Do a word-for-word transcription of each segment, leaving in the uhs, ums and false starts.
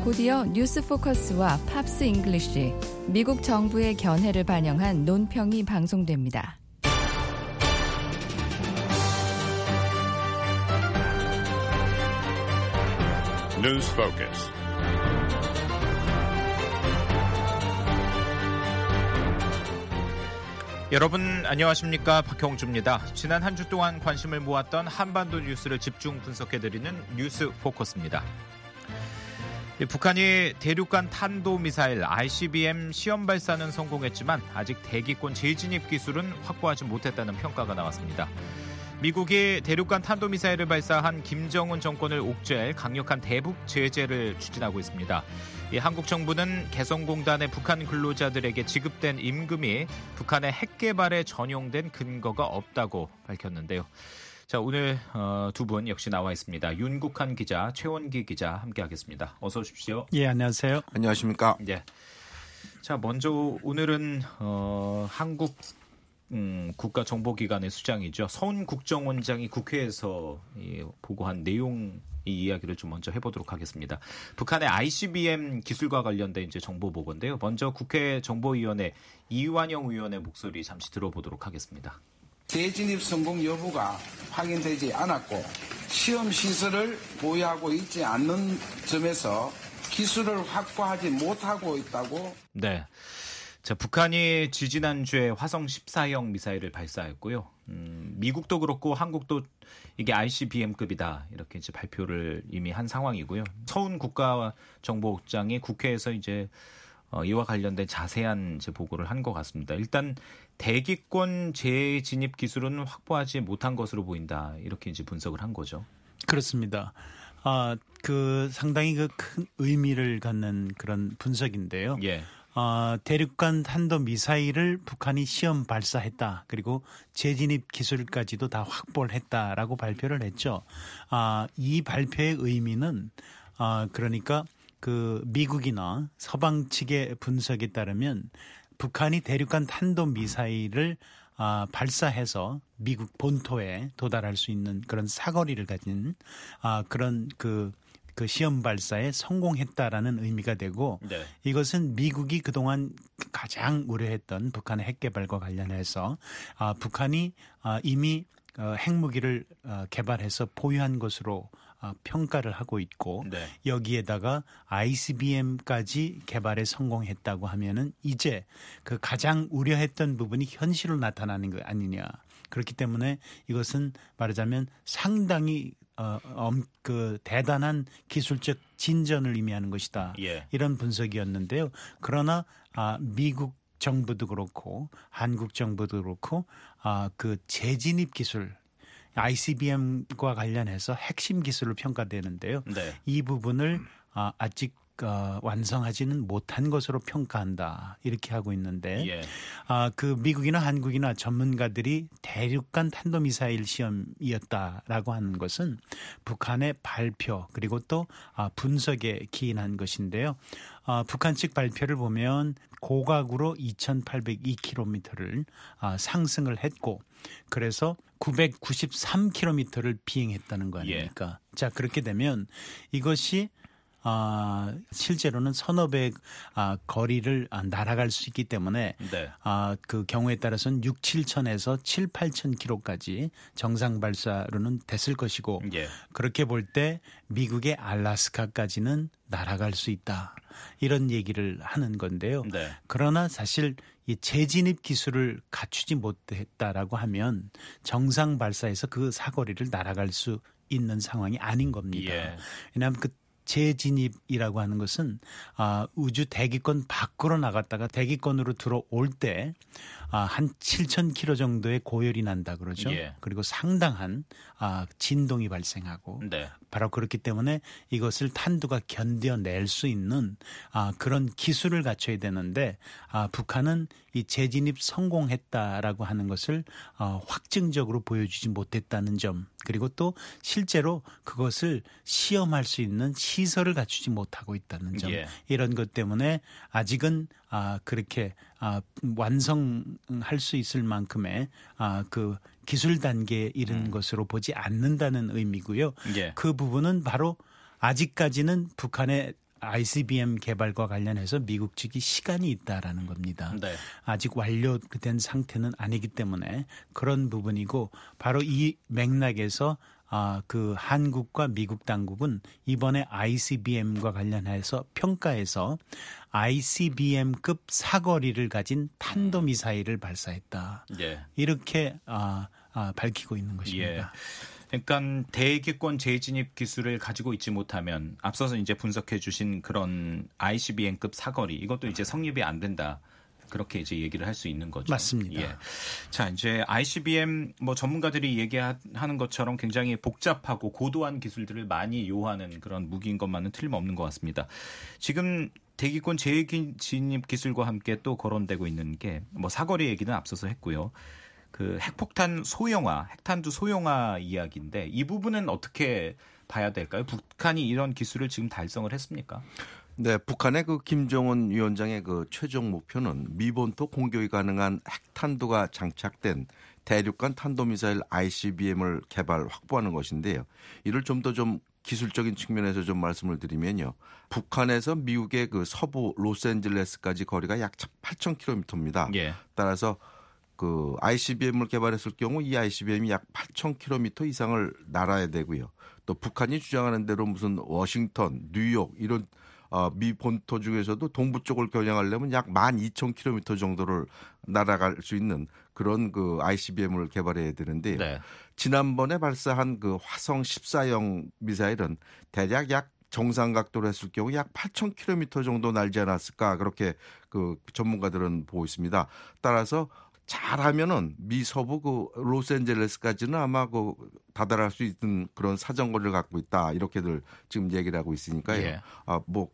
곧이어 뉴스 포커스와 팝스 잉글리쉬, 미국 정부의 견해를 반영한 논평이 방송됩니다. 뉴스 포커스. 여러분 안녕하십니까? 박형주입니다. 지난 한 주 동안 관심을 모았던 한반도 뉴스를 집중 분석해드리는 뉴스 포커스입니다. 북한이 대륙간 탄도미사일 아이씨비엠 시험 발사는 성공했지만 아직 대기권 재진입 기술은 확보하지 못했다는 평가가 나왔습니다. 미국이 대륙간 탄도미사일을 발사한 김정은 정권을 옥죄할 강력한 대북 제재를 추진하고 있습니다. 이 한국 정부는 개성공단의 북한 근로자들에게 지급된 임금이 북한의 핵 개발에 전용된 근거가 없다고 밝혔는데요. 자, 오늘 어, 두 분 역시 나와 있습니다. 윤국한 기자, 최원기 기자 함께하겠습니다. 어서 오십시오. 예, 안녕하세요. 안녕하십니까. 예. 자, 먼저 오늘은 어, 한국 음, 국가정보기관의 수장이죠. 서훈 국정원장이 국회에서 이, 보고한 내용 이 이야기를 좀 먼저 해보도록 하겠습니다. 북한의 아이씨비엠 기술과 관련된 이제 정보 보고인데요. 먼저 국회 정보위원회 이완영 의원의 목소리 잠시 들어보도록 하겠습니다. 재진입 성공 여부가 확인되지 않았고 시험 시설을 보유하고 있지 않는 점에서 기술을 확보하지 못하고 있다고. 네. 자, 북한이 지지난주에 화성 십사형 미사일을 발사했고요. 음, 미국도 그렇고 한국도 이게 아이씨비엠급이다 이렇게 이제 발표를 이미 한 상황이고요. 서훈 국가정보국장이 국회에서 이제 어, 이와 관련된 자세한 이제 보고를 한 것 같습니다. 일단 대기권 재진입 기술은 확보하지 못한 것으로 보인다 이렇게 이제 분석을 한 거죠. 그렇습니다. 아, 그 상당히 그 큰 의미를 갖는 그런 분석인데요. 예. 어, 대륙간 탄도 미사일을 북한이 시험 발사했다. 그리고 재진입 기술까지도 다 확보를 했다라고 발표를 했죠. 아, 이 발표의 의미는 아, 그러니까 그 미국이나 서방 측의 분석에 따르면 북한이 대륙간 탄도 미사일을 아, 발사해서 미국 본토에 도달할 수 있는 그런 사거리를 가진 아, 그런 그 그 시험 발사에 성공했다라는 의미가 되고 네. 이것은 미국이 그동안 가장 우려했던 북한의 핵 개발과 관련해서 아, 북한이 아, 이미 어, 핵무기를 어, 개발해서 보유한 것으로 어, 평가를 하고 있고 네. 여기에다가 아이씨비엠까지 개발에 성공했다고 하면은 이제 그 가장 우려했던 부분이 현실로 나타나는 거 아니냐. 그렇기 때문에 이것은 말하자면 상당히 어, 엄, 그 대단한 기술적 진전을 의미하는 것이다. 예. 이런 분석이었는데요. 그러나 아, 미국 정부도 그렇고 한국 정부도 그렇고 아, 그 재진입 기술 아이씨비엠과 관련해서 핵심 기술로 평가되는데요. 네. 이 부분을 아, 아직 어, 완성하지는 못한 것으로 평가한다 이렇게 하고 있는데 예. 아, 그 미국이나 한국이나 전문가들이 대륙간 탄도미사일 시험이었다라고 하는 것은 북한의 발표 그리고 또 아, 분석에 기인한 것인데요. 아, 북한 측 발표를 보면 고각으로 이천팔백이 킬로미터를 아, 상승을 했고 그래서 구백구십삼 킬로미터를 비행했다는 거 아닙니까? 예. 자, 그렇게 되면 이것이 아, 실제로는 서너 배 아, 거리를 아, 날아갈 수 있기 때문에 네. 아, 그 경우에 따라서는 육, 칠천에서 칠, 팔천 킬로까지 정상 발사로는 됐을 것이고 예. 그렇게 볼 때 미국의 알라스카까지는 날아갈 수 있다. 이런 얘기를 하는 건데요. 네. 그러나 사실 이 재진입 기술을 갖추지 못했다라고 하면 정상 발사에서 그 사거리를 날아갈 수 있는 상황이 아닌 겁니다. 예. 왜냐하면 그 재진입이라고 하는 것은 아, 우주 대기권 밖으로 나갔다가 대기권으로 들어올 때 아, 한 칠천 킬로미터 정도의 고열이 난다 그러죠. 예. 그리고 상당한 아, 진동이 발생하고 네. 바로 그렇기 때문에 이것을 탄두가 견뎌낼 수 있는 아, 그런 기술을 갖춰야 되는데 아, 북한은 이 재진입 성공했다라고 하는 것을 어, 확증적으로 보여주지 못했다는 점 그리고 또 실제로 그것을 시험할 수 있는 시설을 갖추지 못하고 있다는 점 예. 이런 것 때문에 아직은 아, 그렇게 아, 완성할 수 있을 만큼의 아, 그 기술 단계에 이른 음. 것으로 보지 않는다는 의미고요. 예. 그 부분은 바로 아직까지는 북한의 아이씨비엠 개발과 관련해서 미국 측이 시간이 있다라는 겁니다. 네. 아직 완료된 상태는 아니기 때문에 그런 부분이고 바로 이 맥락에서 아, 그 한국과 미국 당국은 이번에 아이씨비엠과 관련해서 평가에서 아이씨비엠급 사거리를 가진 탄도미사일을 발사했다. 예. 이렇게 아, 아, 밝히고 있는 것입니다. 예. 그러니까 대기권 재진입 기술을 가지고 있지 못하면 앞서서 이제 분석해 주신 그런 아이씨비엠급 사거리 이것도 이제 성립이 안 된다. 그렇게 이제 얘기를 할 수 있는 거죠. 맞습니다. 예. 자, 이제 아이씨비엠 뭐 전문가들이 얘기하는 것처럼 굉장히 복잡하고 고도한 기술들을 많이 요하는 그런 무기인 것만은 틀림없는 것 같습니다. 지금 대기권 재진입 기술과 함께 또 거론되고 있는 게 뭐 사거리 얘기는 앞서서 했고요. 그 핵폭탄 소형화, 핵탄두 소형화 이야기인데 이 부분은 어떻게 봐야 될까요? 북한이 이런 기술을 지금 달성을 했습니까? 네, 북한의 그 김정은 위원장의 그 최종 목표는 미본토 공격이 가능한 핵탄두가 장착된 대륙간 탄도미사일 아이씨비엠을 개발 확보하는 것인데요. 이를 좀 더 좀 기술적인 측면에서 좀 말씀을 드리면요. 북한에서 미국의 그 서부 로스앤젤레스까지 거리가 약 팔천 킬로미터입니다. 예. 따라서 그 아이씨비엠을 개발했을 경우 이 아이씨비엠이 약 팔천 킬로미터 이상을 날아야 되고요. 또 북한이 주장하는 대로 무슨 워싱턴, 뉴욕 이런 어, 미 본토 중에서도 동부 쪽을 겨냥하려면 약 만 이천 킬로미터 정도를 날아갈 수 있는 그런 그 아이씨비엠을 개발해야 되는데요. 네. 지난번에 발사한 그 화성 십사형 미사일은 대략 약 정상 각도로 했을 경우 약 팔천 킬로미터 정도 날지 않았을까 그렇게 그 전문가들은 보고 있습니다. 따라서 잘하면은 미 서부 그 로스앤젤레스까지는 아마 그 다다를 수 있는 그런 사정거리를 갖고 있다 이렇게들 지금 얘기를 하고 있으니까요. 예. 아, 뭐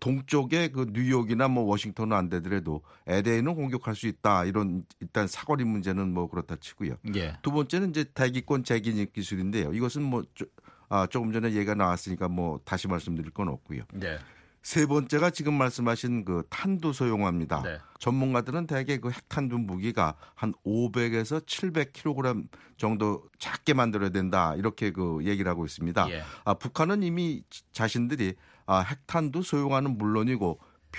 동쪽에 그 뉴욕이나 뭐 워싱턴은 안 되더라도 엘에이는 공격할 수 있다 이런 일단 사거리 문제는 뭐 그렇다 치고요. 예. 두 번째는 이제 대기권 재진입 기술인데요. 이것은 뭐 조, 아, 조금 전에 얘기가 나왔으니까 뭐 다시 말씀드릴 건 없고요. 네. 세 번째가 지금 말씀하신 그 탄두 소형화입니다. 네. 전문가들은 대개 그 핵탄두 무기가 한 오백에서 칠백 킬로그램 정도 작게 만들어야 된다 이렇게 그 얘기를 하고 있습니다. 예. 아, 북한은 이미 자신들이 아, 핵탄두 소형화는 물론이고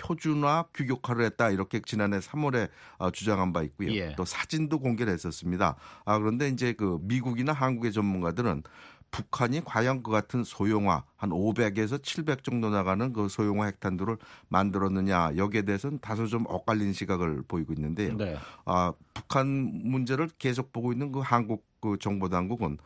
표준화 규격화를 했다 이렇게 지난해 삼월에 어, 주장한 바 있고요. 예. 또 사진도 공개를 했었습니다. 아, 그런데 이제 그 미국이나 한국의 전문가들은 북한이 과연 그 같은 소형화 한 오백에서 칠백 정도 나가는 그 소형화 핵탄두를 만들었느냐 여기에 대해서는 다소 좀 엇갈린 시각을 보이고 있는데요. 네. 아, 북한 문제를 계속 보고 있는 그 한국 그 정보 당국은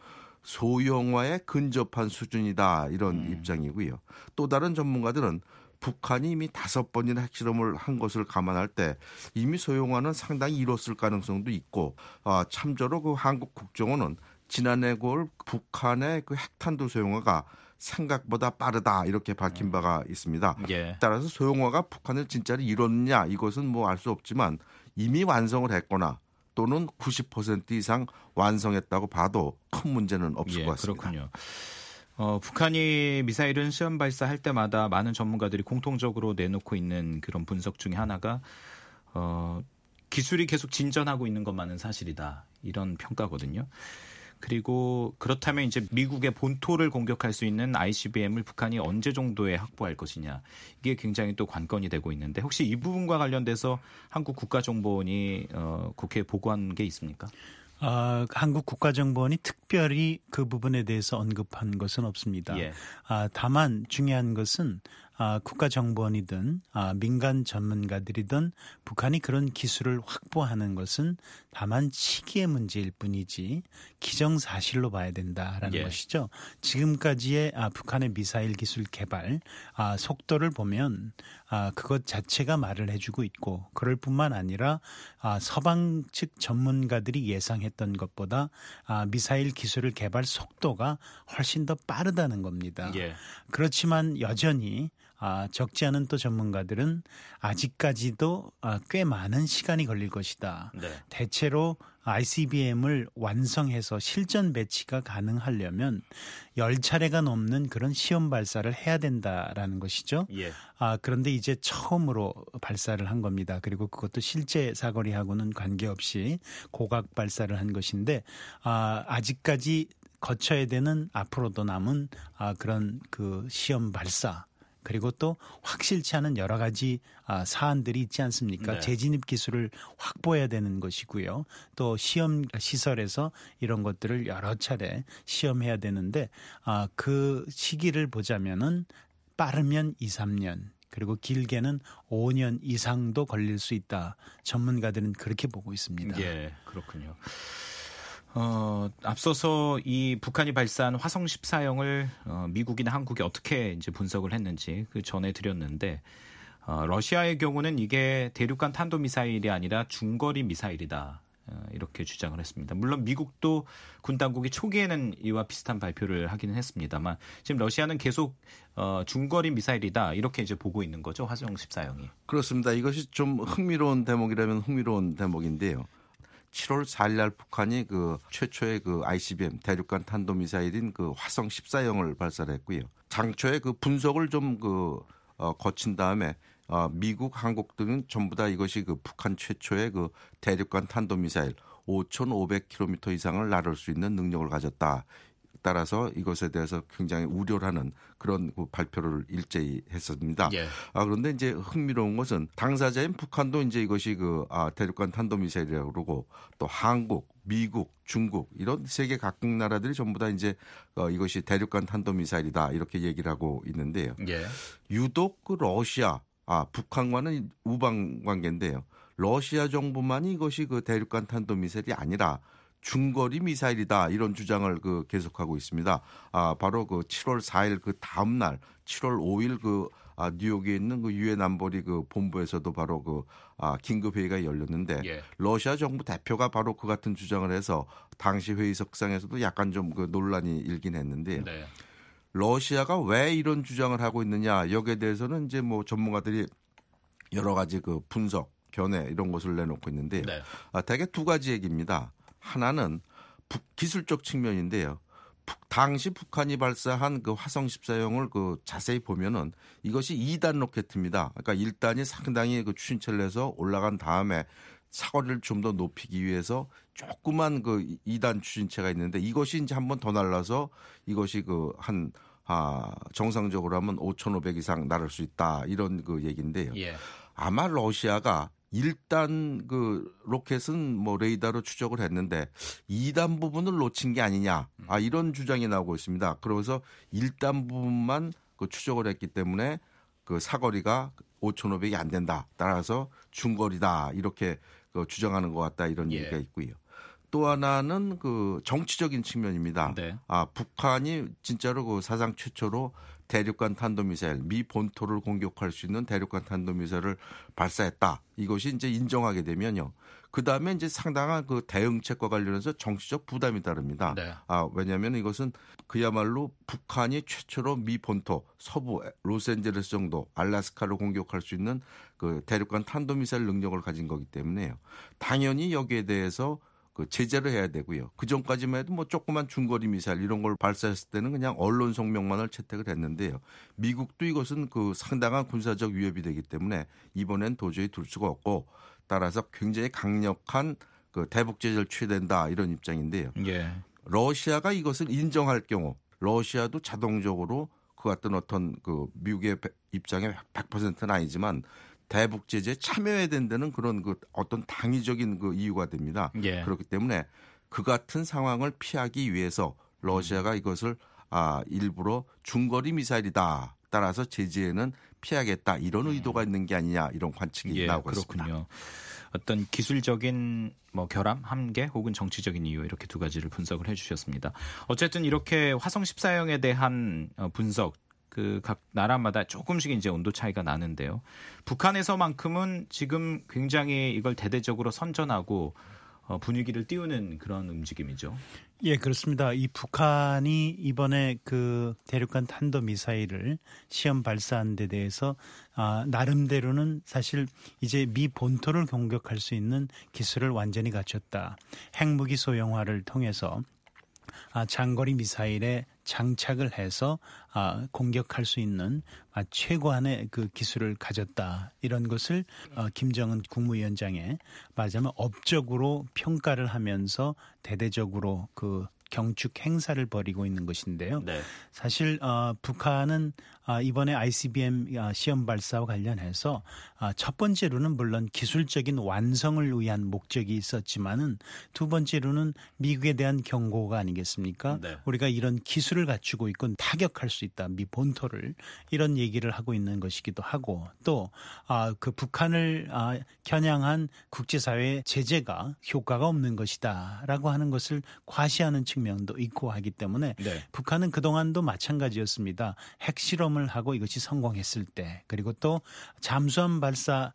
소형화에 근접한 수준이다 이런 음. 입장이고요. 또 다른 전문가들은 북한이 이미 다섯 번이나 핵실험을 한 것을 감안할 때 이미 소형화는 상당히 이뤘을 가능성도 있고 아, 참조로 그 한국 국정원은 지난해 구월 북한의 그 핵탄두 소형화가 생각보다 빠르다 이렇게 밝힌 바가 있습니다. 예. 따라서 소형화가 북한을 진짜로 이뤘느냐 이것은 뭐 알 수 없지만 이미 완성을 했거나 또는 구십 퍼센트 이상 완성했다고 봐도 큰 문제는 없을 예, 것 같습니다. 그렇군요. 어, 북한이 미사일은 시험 발사할 때마다 많은 전문가들이 공통적으로 내놓고 있는 그런 분석 중에 하나가 어, 기술이 계속 진전하고 있는 것만은 사실이다 이런 평가거든요. 그리고 그렇다면 이제 미국의 본토를 공격할 수 있는 아이씨비엠을 북한이 언제 정도에 확보할 것이냐 이게 굉장히 또 관건이 되고 있는데 혹시 이 부분과 관련돼서 한국 국가정보원이 어, 국회에 보고한 게 있습니까? 어, 한국 국가정보원이 특별히 그 부분에 대해서 언급한 것은 없습니다. 예. 아, 다만 중요한 것은 아, 국가정보원이든 아, 민간 전문가들이든 북한이 그런 기술을 확보하는 것은 다만 시기의 문제일 뿐이지 기정사실로 봐야 된다라는 예. 것이죠. 지금까지의 아, 북한의 미사일 기술 개발 아, 속도를 보면 아, 그것 자체가 말을 해주고 있고 그럴 뿐만 아니라 아, 서방 측 전문가들이 예상했던 것보다 아, 미사일 기술을 개발 속도가 훨씬 더 빠르다는 겁니다. 예. 그렇지만 여전히 아, 적지 않은 또 전문가들은 아직까지도 아, 꽤 많은 시간이 걸릴 것이다. 네. 대체로 아이씨비엠을 완성해서 실전 배치가 가능하려면 열 차례가 넘는 그런 시험 발사를 해야 된다라는 것이죠. 예. 아, 그런데 이제 처음으로 발사를 한 겁니다. 그리고 그것도 실제 사거리하고는 관계없이 고각 발사를 한 것인데 아, 아직까지 거쳐야 되는 앞으로도 남은 아, 그런 그 시험 발사 그리고 또 확실치 않은 여러 가지 사안들이 있지 않습니까? 네. 재진입 기술을 확보해야 되는 것이고요. 또 시험 시설에서 이런 것들을 여러 차례 시험해야 되는데 그 시기를 보자면은 빠르면 이, 삼 년 그리고 길게는 오 년 이상도 걸릴 수 있다. 전문가들은 그렇게 보고 있습니다. 예, 그렇군요. 어, 앞서서 이 북한이 발사한 화성 십사형을 어, 미국이나 한국이 어떻게 이제 분석을 했는지 그 전해 드렸는데 어, 러시아의 경우는 이게 대륙간 탄도미사일이 아니라 중거리 미사일이다. 어, 이렇게 주장을 했습니다. 물론 미국도 군 당국이 초기에는 이와 비슷한 발표를 하기는 했습니다만 지금 러시아는 계속 어, 중거리 미사일이다. 이렇게 이제 보고 있는 거죠. 화성 십사형이. 그렇습니다. 이것이 좀 흥미로운 대목이라면 흥미로운 대목인데요. 칠월 사일 날 북한이 그 최초의 그 아이씨비엠 대륙간 탄도미사일인 그 화성 십사형을 발사를 했고요. 장초에 그 분석을 좀 그 어, 거친 다음에 어, 미국, 한국 등은 전부 다 이것이 그 북한 최초의 그 대륙간 탄도미사일 오천오백 킬로미터 이상을 날을 수 있는 능력을 가졌다. 따라서 이것에 대해서 굉장히 우려를 하는 그런 그 발표를 일제히 했습니다. 예. 아, 그런데 이제 흥미로운 것은 당사자인 북한도 이제 이것이 그 아, 대륙간 탄도미사일이라고 그러고 또 한국, 미국, 중국 이런 세계 각국 나라들이 전부 다 이제 어, 이것이 대륙간 탄도미사일이다 이렇게 얘기를 하고 있는데요. 예. 유독 그 러시아, 아, 북한과는 우방 관계인데요. 러시아 정부만이 이것이 그 대륙간 탄도미사일이 아니라 중거리 미사일이다 이런 주장을 그 계속하고 있습니다. 아 바로 그 칠월 사일 그 다음 날 칠월 오일 그 아, 뉴욕에 있는 그 유엔 안보리 그 본부에서도 바로 그 아, 긴급 회의가 열렸는데 예. 러시아 정부 대표가 바로 그 같은 주장을 해서 당시 회의석상에서도 약간 좀 그 논란이 일긴 했는데 네. 러시아가 왜 이런 주장을 하고 있느냐 여기에 대해서는 이제 뭐 전문가들이 여러 가지 그 분석, 견해 이런 것을 내놓고 있는데요. 네. 아, 대개 두 가지 얘기입니다. 하나는 북, 기술적 측면인데요. 북, 당시 북한이 발사한 그 화성 십사형을 그 자세히 보면은 이것이 이 단 로켓입니다. 그러니까 일 단이 상당히 그 추진체를 해서 올라간 다음에 사거리를 좀 더 높이기 위해서 조그만 그 이 단 추진체가 있는데 이것이 이제 한 번 더 날라서 이것이 그 한 아, 정상적으로 하면 오천오백 이상 날을 수 있다 이런 그 얘기인데요. 예. 아마 러시아가 일 단 그 로켓은 뭐 레이더로 추적을 했는데 이 단 부분을 놓친 게 아니냐. 아, 이런 주장이 나오고 있습니다. 그래서 일 단 부분만 그 추적을 했기 때문에 그 사거리가 오천오백이 안 된다. 따라서 중거리다. 이렇게 그 주장하는 것 같다. 이런 예. 얘기가 있고요. 또 하나는 그 정치적인 측면입니다. 네. 아, 북한이 진짜로 그 사상 최초로 대륙간 탄도미사일, 미 본토를 공격할 수 있는 대륙간 탄도미사일을 발사했다. 이것이 이제 인정하게 되면요. 그 다음에 이제 상당한 그 대응책과 관련해서 정치적 부담이 따릅니다. 네. 아, 왜냐하면 이것은 그야말로 북한이 최초로 미 본토, 서부 로스앤젤레스 정도, 알래스카를 공격할 수 있는 그 대륙간 탄도미사일 능력을 가진 거기 때문에요. 당연히 여기에 대해서 그 제재를 해야 되고요. 그 전까지만 해도 뭐 조그만 중거리 미사일 이런 걸 발사했을 때는 그냥 언론 성명만을 채택을 했는데요. 미국도 이것은 그 상당한 군사적 위협이 되기 때문에 이번엔 도저히 둘 수가 없고 따라서 굉장히 강력한 그 대북 제재를 취해야 된다 이런 입장인데요. 예. 러시아가 이것을 인정할 경우 러시아도 자동적으로 그 같은 어떤 그 미국의 입장에 백 퍼센트는 아니지만 대북 제재에 참여해야 된다는 그런 그 어떤 당위적인 그 이유가 됩니다. 예. 그렇기 때문에 그 같은 상황을 피하기 위해서 러시아가 이것을 아 일부러 중거리 미사일이다. 따라서 제재에는 피하겠다. 이런 의도가 있는 게 아니냐 이런 관측이 예, 나오고 그렇군요. 있습니다. 어떤 기술적인 뭐 결함, 한계 혹은 정치적인 이유 이렇게 두 가지를 분석을 해주셨습니다. 어쨌든 이렇게 화성 십사형에 대한 분석 그 각 나라마다 조금씩 이제 온도 차이가 나는데요. 북한에서만큼은 지금 굉장히 이걸 대대적으로 선전하고 어, 분위기를 띄우는 그런 움직임이죠. 예, 그렇습니다. 이 북한이 이번에 그 대륙간 탄도 미사일을 시험 발사한 데 대해서 아, 나름대로는 사실 이제 미 본토를 공격할 수 있는 기술을 완전히 갖췄다. 핵무기 소형화를 통해서 아, 장거리 미사일에 장착을 해서 아, 공격할 수 있는 아, 최고한의 그 기술을 가졌다. 이런 것을 어, 김정은 국무위원장에 말하자면 업적으로 평가를 하면서 대대적으로 그 경축 행사를 벌이고 있는 것인데요. 네. 사실 어, 북한은 어, 이번에 아이씨비엠 시험 발사와 관련해서 어, 첫 번째로는 물론 기술적인 완성을 위한 목적이 있었지만은 두 번째로는 미국에 대한 경고가 아니겠습니까? 네. 우리가 이런 기술을 갖추고 있고 타격할 수 있다. 미 본토를 이런 얘기를 하고 있는 것이기도 하고 또 그 북한을 겨냥한 국제사회의 제재가 효과가 없는 것이다라고 하는 것을 과시하는 측면도 있고 하기 때문에 네. 북한은 그동안도 마찬가지였습니다. 핵실험을 하고 이것이 성공했을 때 그리고 또 잠수함 발사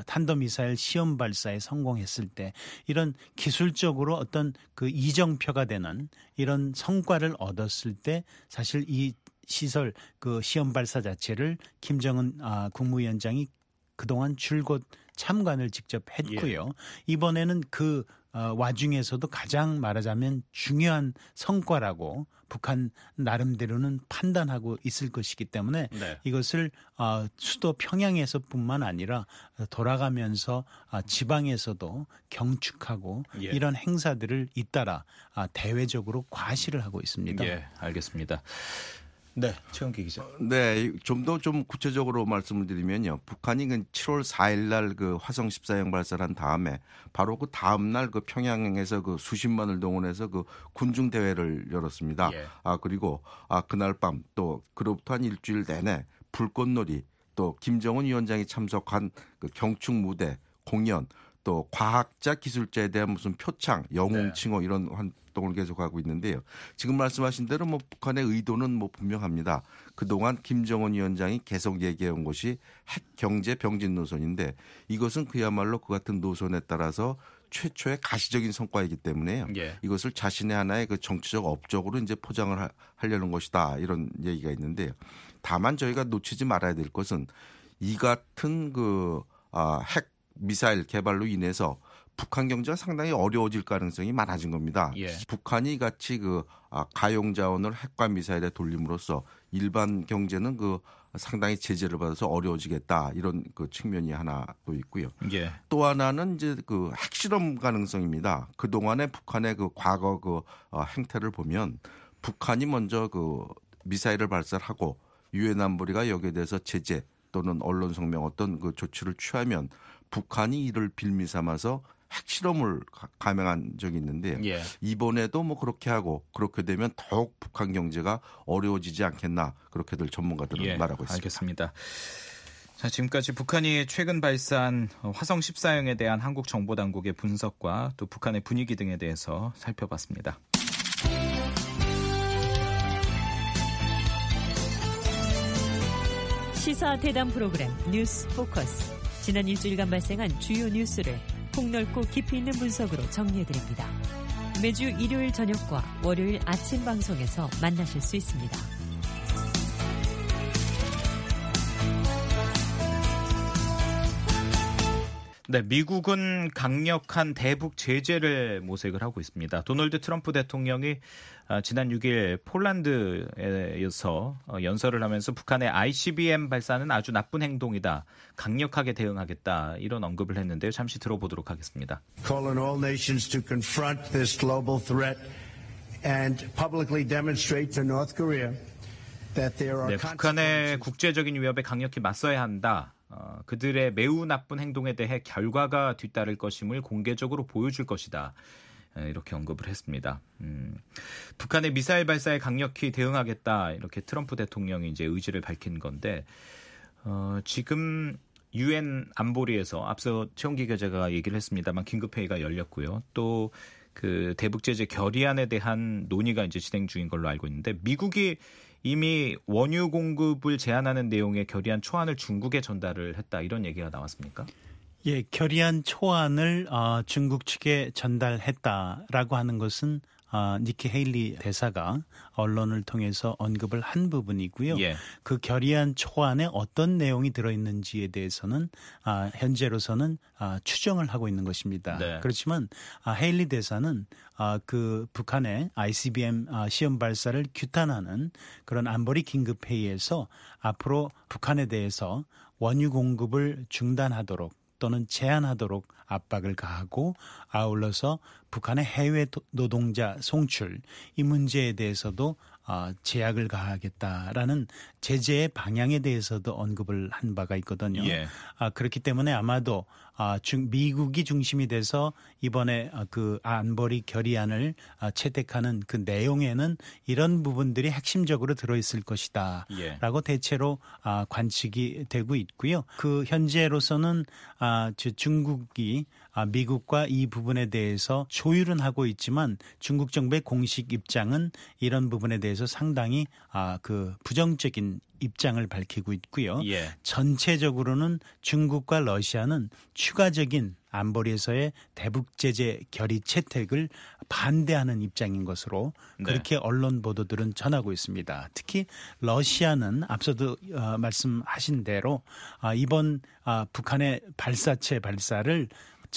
탄도미사일 시험 발사에 성공했을 때 이런 기술적으로 어떤 그 이정표가 되는 이런 성과를 얻었을 때 사실 이 시설 그 시험 발사 자체를 김정은 아, 국무위원장이 그동안 줄곧 참관을 직접 했고요. 예. 이번에는 그 어, 와중에서도 가장 말하자면 중요한 성과라고 북한 나름대로는 판단하고 있을 것이기 때문에 네. 이것을 어, 수도 평양에서뿐만 아니라 돌아가면서 어, 지방에서도 경축하고 예. 이런 행사들을 잇따라 어, 대외적으로 과시를 하고 있습니다. 예, 알겠습니다. 네, 최영기 기자. 네, 좀 더 좀 구체적으로 말씀을 드리면요. 북한이 그 칠월 사일 날 그 화성 십사형 발사를 한 다음에 바로 그 다음 날 그 평양에서 그 수십만을 동원해서 그 군중 대회를 열었습니다. 예. 아 그리고 아 그날 밤 또 그로부터 한 일주일 내내 불꽃놀이 또 김정은 위원장이 참석한 그 경축 무대 공연 또 과학자 기술자에 대한 무슨 표창 영웅 칭호 이런 활동을 계속하고 있는데요. 지금 말씀하신 대로 뭐 북한의 의도는 뭐 분명합니다. 그동안 김정은 위원장이 계속 얘기해온 것이 핵 경제 병진 노선인데 이것은 그야말로 그 같은 노선에 따라서 최초의 가시적인 성과이기 때문에요. 예. 이것을 자신의 하나의 그 정치적 업적으로 이제 포장을 하, 하려는 것이다 이런 얘기가 있는데요. 다만 저희가 놓치지 말아야 될 것은 이 같은 그 아, 핵 미사일 개발로 인해서 북한 경제가 상당히 어려워질 가능성이 많아진 겁니다. 예. 북한이 같이 그 가용 자원을 핵과 미사일에 돌림으로써 일반 경제는 그 상당히 제재를 받아서 어려워지겠다 이런 그 측면이 하나 또 있고요. 예. 또 하나는 이제 그 핵실험 가능성입니다. 그 동안의 북한의 그 과거 그 행태를 보면 북한이 먼저 그 미사일을 발사하고 유엔 안보리가 여기에 대해서 제재 또는 언론 성명 어떤 그 조치를 취하면 북한이 이를 빌미 삼아서 핵실험을 감행한 적이 있는데요. 예. 이번에도 뭐 그렇게 하고 그렇게 되면 더욱 북한 경제가 어려워지지 않겠나 그렇게들 전문가들은 예, 말하고 있습니다. 알겠습니다. 자, 지금까지 북한이 최근 발사한 화성 십사형에 대한 한국 정보당국의 분석과 또 북한의 분위기 등에 대해서 살펴봤습니다. 시사 대담 프로그램 뉴스 포커스. 지난 일주일간 발생한 주요 뉴스를 폭넓고 깊이 있는 분석으로 정리해드립니다. 매주 일요일 저녁과 월요일 아침 방송에서 만나실 수 있습니다. 네, 미국은 강력한 대북 제재를 모색을 하고 있습니다. 도널드 트럼프 대통령이 지난 육일 폴란드에서 연설을 하면서 북한의 아이씨비엠 발사는 아주 나쁜 행동이다. 강력하게 대응하겠다. 이런 언급을 했는데요. 잠시 들어보도록 하겠습니다. Call on all nations to confront this global threat and publicly demonstrate to North Korea that there are 네, 북한의 국제적인 위협에 강력히 맞서야 한다. 어, 그들의 매우 나쁜 행동에 대해 결과가 뒤따를 것임을 공개적으로 보여줄 것이다. 이렇게 언급을 했습니다. 음, 북한의 미사일 발사에 강력히 대응하겠다. 이렇게 트럼프 대통령이 이제 의지를 밝힌 건데 어, 지금 유엔 안보리에서 앞서 최영기 기자가 얘기를 했습니다만 긴급회의가 열렸고요. 또 그 대북 제재 결의안에 대한 논의가 이제 진행 중인 걸로 알고 있는데 미국이 이미 원유 공급을 제한하는 내용의 결의안 초안을 중국에 전달을 했다. 이런 얘기가 나왔습니까? 예, 결의안 초안을 어, 중국 측에 전달했다라고 하는 것은 어, 니키 헤일리 대사가 언론을 통해서 언급을 한 부분이고요. 예. 그 결의안 초안에 어떤 내용이 들어있는지에 대해서는 아, 현재로서는 아, 추정을 하고 있는 것입니다. 네. 그렇지만 아, 헤일리 대사는 아, 그 북한의 아이씨비엠 아, 시험 발사를 규탄하는 그런 안보리 긴급회의에서 앞으로 북한에 대해서 원유 공급을 중단하도록 또는 제한하도록 압박을 가하고 아울러서 북한의 해외 노동자 송출 이 문제에 대해서도 어, 제약을 가하겠다라는 제재의 방향에 대해서도 언급을 한 바가 있거든요. 예. 아, 그렇기 때문에 아마도 아, 중, 미국이 중심이 돼서 이번에 그 안보리 결의안을 아, 채택하는 그 내용에는 이런 부분들이 핵심적으로 들어있을 것이다 예. 라고 대체로 아, 관측이 되고 있고요. 그 현재로서는 아, 중국이 아, 미국과 이 부분에 대해서 조율은 하고 있지만 중국 정부의 공식 입장은 이런 부분에 대해서 상당히 아, 그 부정적인 입장을 밝히고 있고요. 예. 전체적으로는 중국과 러시아는 추가적인 안보리에서의 대북 제재 결의 채택을 반대하는 입장인 것으로 그렇게 네. 언론 보도들은 전하고 있습니다. 특히 러시아는 앞서도 어, 말씀하신 대로 아, 이번 아, 북한의 발사체 발사를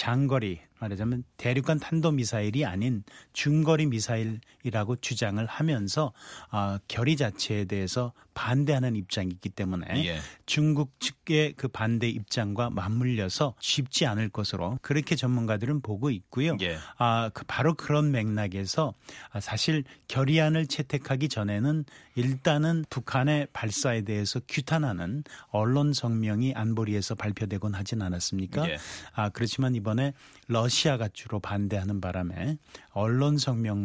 장거리 말하자면 대륙간 탄도미사일이 아닌 중거리 미사일이라고 주장을 하면서 어, 결의 자체에 대해서 반대하는 입장이기 때문에 예. 중국 측의 그 반대 입장과 맞물려서 쉽지 않을 것으로 그렇게 전문가들은 보고 있고요. 예. 아, 그 바로 그런 맥락에서 사실 결의안을 채택하기 전에는 일단은 북한의 발사에 대해서 규탄하는 언론 성명이 안보리에서 발표되곤 하진 않았습니까? 예. 아, 그렇지만 이번에 러시아가 주로 반대하는 바람에 언론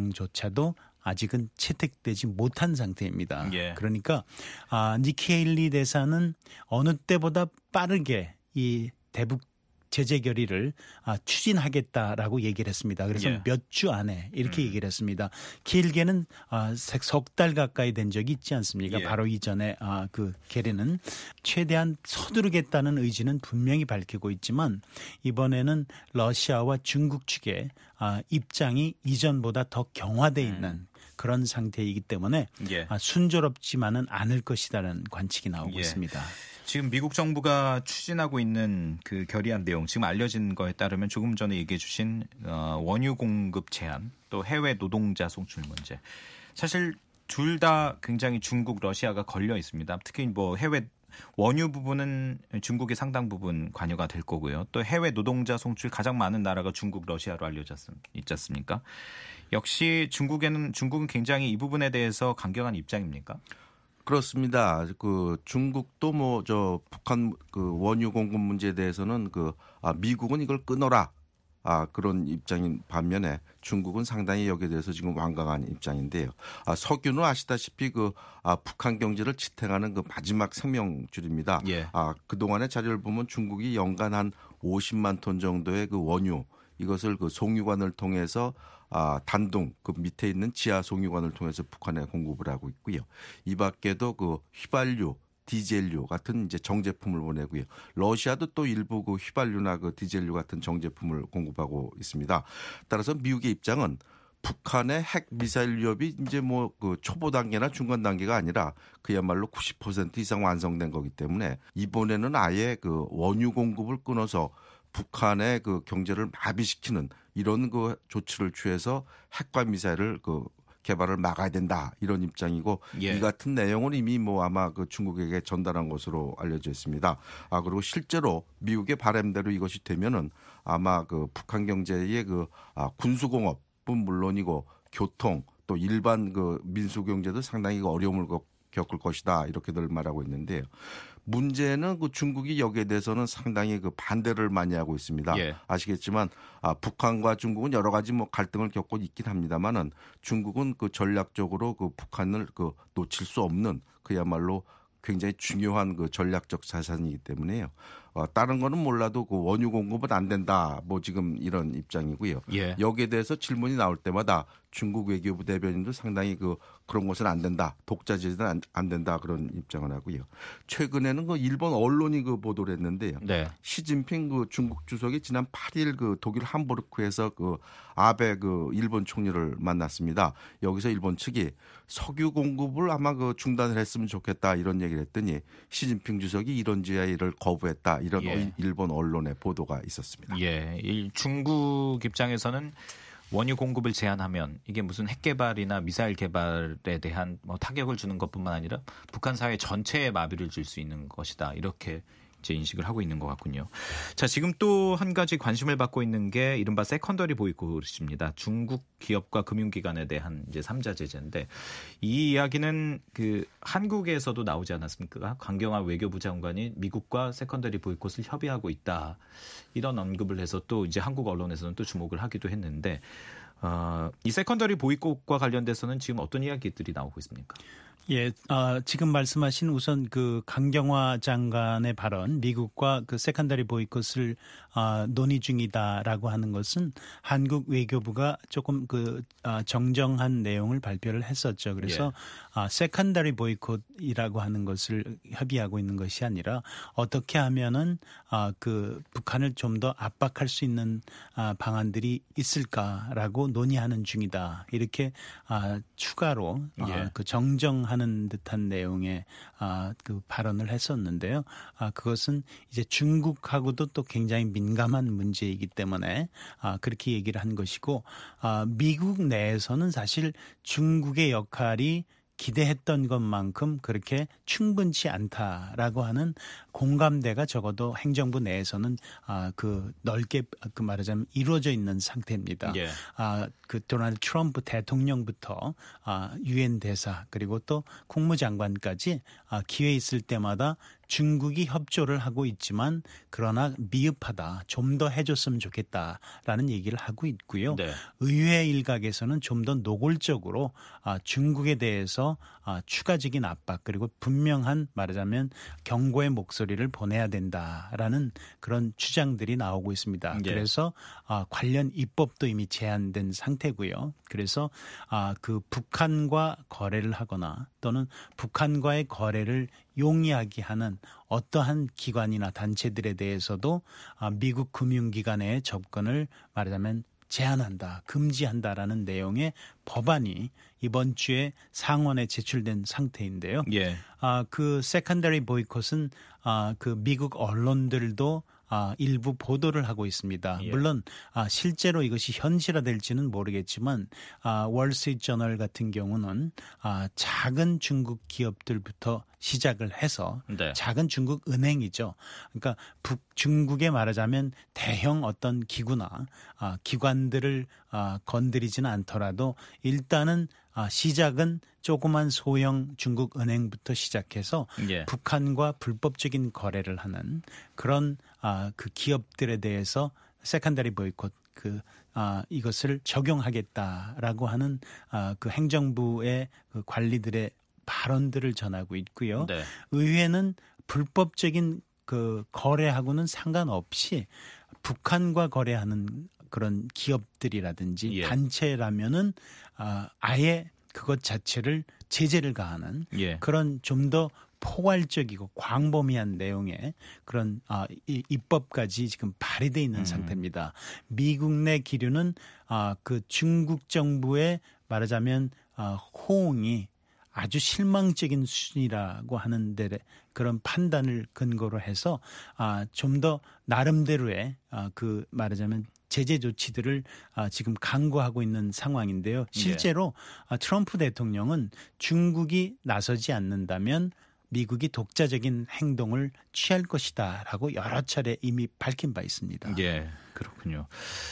성명조차도 아직은 채택되지 못한 상태입니다. 예. 그러니까 아, 니키 헤일리 대사는 어느 때보다 빠르게 이 대북 제재 결의를 아, 추진하겠다라고 얘기를 했습니다. 그래서 예. 몇 주 안에 이렇게 음. 얘기를 했습니다. 길게는 아, 석 달 가까이 된 적이 있지 않습니까? 예. 바로 이전에 아, 그 결의는 최대한 서두르겠다는 의지는 분명히 밝히고 있지만 이번에는 러시아와 중국 측의 아, 입장이 이전보다 더 경화돼 있는 음. 그런 상태이기 때문에 예. 아, 순조롭지만은 않을 것이라는 관측이 나오고 예. 있습니다. 지금 미국 정부가 추진하고 있는 그 결의안 내용, 지금 알려진 거에 따르면 조금 전에 얘기해 주신 어, 원유 공급 제한, 또 해외 노동자 송출 문제. 사실 둘 다 굉장히 중국, 러시아가 걸려 있습니다. 특히 뭐 해외 원유 부분은 중국의 상당 부분 관여가 될 거고요. 또 해외 노동자 송출 가장 많은 나라가 중국, 러시아로 알려져 있지 않습니까? 역시 중국에는 중국은 굉장히 이 부분에 대해서 강경한 입장입니까? 그렇습니다. 그 중국도 뭐 저 북한 그 원유 공급 문제에 대해서는 그 아, 미국은 이걸 끊어라. 아, 그런 입장인 반면에 중국은 상당히 여기에 대해서 지금 완강한 입장인데요. 아, 석유는 아시다시피 그 아, 북한 경제를 지탱하는 그 마지막 생명줄입니다. 예. 아, 그동안의 자료를 보면 중국이 연간 한 오십만 톤 정도의 그 원유 이것을 그 송유관을 통해서 아, 단둥 그 밑에 있는 지하 송유관을 통해서 북한에 공급을 하고 있고요. 이 밖에도 그 휘발유, 디젤유 같은 이제 정제품을 보내고요. 러시아도 또 일부 그 휘발유나 그 디젤유 같은 정제품을 공급하고 있습니다. 따라서 미국의 입장은 북한의 핵 미사일 위협이 이제 뭐 그 초보 단계나 중간 단계가 아니라 그야말로 구십 퍼센트 이상 완성된 거기 때문에 이번에는 아예 그 원유 공급을 끊어서 북한의 그 경제를 마비시키는 이런 그 조치를 취해서 핵과 미사일을 그 개발을 막아야 된다 이런 입장이고 예. 이 같은 내용은 이미 뭐 아마 그 중국에게 전달한 것으로 알려져 있습니다. 아 그리고 실제로 미국의 바람대로 이것이 되면은 아마 그 북한 경제의 그 아, 군수공업뿐 물론이고 교통 또 일반 그 민수 경제도 상당히 어려움을 겪을 것이다 이렇게들 말하고 있는데요. 문제는 그 중국이 여기에 대해서는 상당히 그 반대를 많이 하고 있습니다. 예. 아시겠지만 아, 북한과 중국은 여러 가지 뭐 갈등을 겪고 있긴 합니다만은 중국은 그 전략적으로 그 북한을 그 놓칠 수 없는 그야말로 굉장히 중요한 그 전략적 자산이기 때문에요. 어, 다른 거는 몰라도 그 원유 공급은 안 된다. 뭐 지금 이런 입장이고요. 예. 여기에 대해서 질문이 나올 때마다 중국 외교부 대변인도 상당히 그 그런 것은 안 된다. 독자제재는 안, 안 된다. 그런 입장을 하고요. 최근에는 그 일본 언론이 그 보도를 했는데요. 네. 시진핑 그 중국 주석이 지난 팔 일 그 독일 함부르크에서 그 아베 그 일본 총리를 만났습니다. 여기서 일본 측이 석유 공급을 아마 그 중단을 했으면 좋겠다 이런 얘기를 했더니 시진핑 주석이 이런 지하를 거부했다. 이런 예. 일본 언론의 보도가 있었습니다. 예, 이 중국 입장에서는 원유 공급을 제한하면 이게 무슨 핵 개발이나 미사일 개발에 대한 뭐 타격을 주는 것뿐만 아니라 북한 사회 전체에 마비를 줄 수 있는 것이다. 이렇게 이제 인식을 하고 있는 것 같군요. 자, 지금 또 한 가지 관심을 받고 있는 게 이른바 세컨더리 보이콧입니다. 중국 기업과 금융기관에 대한 이제 삼자 제재인데 이 이야기는 그 한국에서도 나오지 않았습니까? 강경화 외교부 장관이 미국과 세컨더리 보이콧을 협의하고 있다. 이런 언급을 해서 또 이제 한국 언론에서는 또 주목을 하기도 했는데 어, 이 세컨더리 보이콧과 관련돼서는 지금 어떤 이야기들이 나오고 있습니까? 예, 어, 지금 말씀하신 우선 그 강경화 장관의 발언, 미국과 그 세컨더리 보이콧을 어, 논의 중이다라고 하는 것은 한국 외교부가 조금 그 어, 정정한 내용을 발표를 했었죠. 그래서 예. 어, 세컨더리 보이콧이라고 하는 것을 협의하고 있는 것이 아니라 어떻게 하면은 어, 그 북한을 좀 더 압박할 수 있는 어, 방안들이 있을까라고 논의하는 중이다. 이렇게 어, 추가로 어, 예. 그 정정한 하는 듯한 내용의 아, 그 발언을 했었는데요. 아, 그것은 이제 중국하고도 또 굉장히 민감한 문제이기 때문에 아, 그렇게 얘기를 한 것이고 아, 미국 내에서는 사실 중국의 역할이 기대했던 것만큼 그렇게 충분치 않다라고 하는 공감대가 적어도 행정부 내에서는 아, 그 넓게 그 말하자면 이루어져 있는 상태입니다. 예. 아, 그 도널드 트럼프 대통령부터 아, 유엔 대사 그리고 또 국무장관까지 아, 기회 있을 때마다 중국이 협조를 하고 있지만 그러나 미흡하다. 좀 더 해줬으면 좋겠다라는 얘기를 하고 있고요. 네. 의회 일각에서는 좀 더 노골적으로 아, 중국에 대해서 아, 추가적인 압박 그리고 분명한 말하자면 경고의 목소리를 보내야 된다라는 그런 주장들이 나오고 있습니다. 네. 그래서 아, 관련 입법도 이미 제한된 상태고요. 그래서 아, 그 북한과 거래를 하거나 또는 북한과의 거래를 용이하게 하는 어떠한 기관이나 단체들에 대해서도 미국 금융기관의 접근을 말하자면 제한한다, 금지한다라는 내용의 법안이 이번 주에 상원에 제출된 상태인데요. 예. 아, 그 세컨더리 보이콧은 아, 그 미국 언론들도 아, 일부 보도를 하고 있습니다. 예. 물론 아, 실제로 이것이 현실화될지는 모르겠지만 아, 월스트리트저널 같은 경우는 아, 작은 중국 기업들부터 시작을 해서 네. 작은 중국 은행이죠. 그러니까 북 중국에 말하자면 대형 어떤 기구나 아, 기관들을 아, 건드리지는 않더라도 일단은 아, 시작은 조그만 소형 중국 은행부터 시작해서 예. 북한과 불법적인 거래를 하는 그런 아, 그 기업들에 대해서 세컨더리 보이콧 그 아, 이것을 적용하겠다라고 하는 아, 그 행정부의 그 관리들의 발언들을 전하고 있고요. 네. 의회는 불법적인 그 거래하고는 상관없이 북한과 거래하는 그런 기업들이라든지 예. 단체라면은 아, 아예 그것 자체를 제재를 가하는 예. 그런 좀 더 포괄적이고 광범위한 내용의 그런 아, 이, 입법까지 지금 발의돼 있는 음. 상태입니다. 미국 내 기류는 아, 그 중국 정부의 말하자면 아, 호응이 아주 실망적인 수준이라고 하는 데 그런 판단을 근거로 해서 아, 좀 더 나름대로의 아, 그 말하자면 제재 조치들을 아, 지금 강구하고 있는 상황인데요. 실제로 예. 아, 트럼프 대통령은 중국이 나서지 않는다면 미국이 독자적인 행동을 취할 것이다라고 여러 차례 이미 밝힌 바 있습니다. 예, 그렇군요.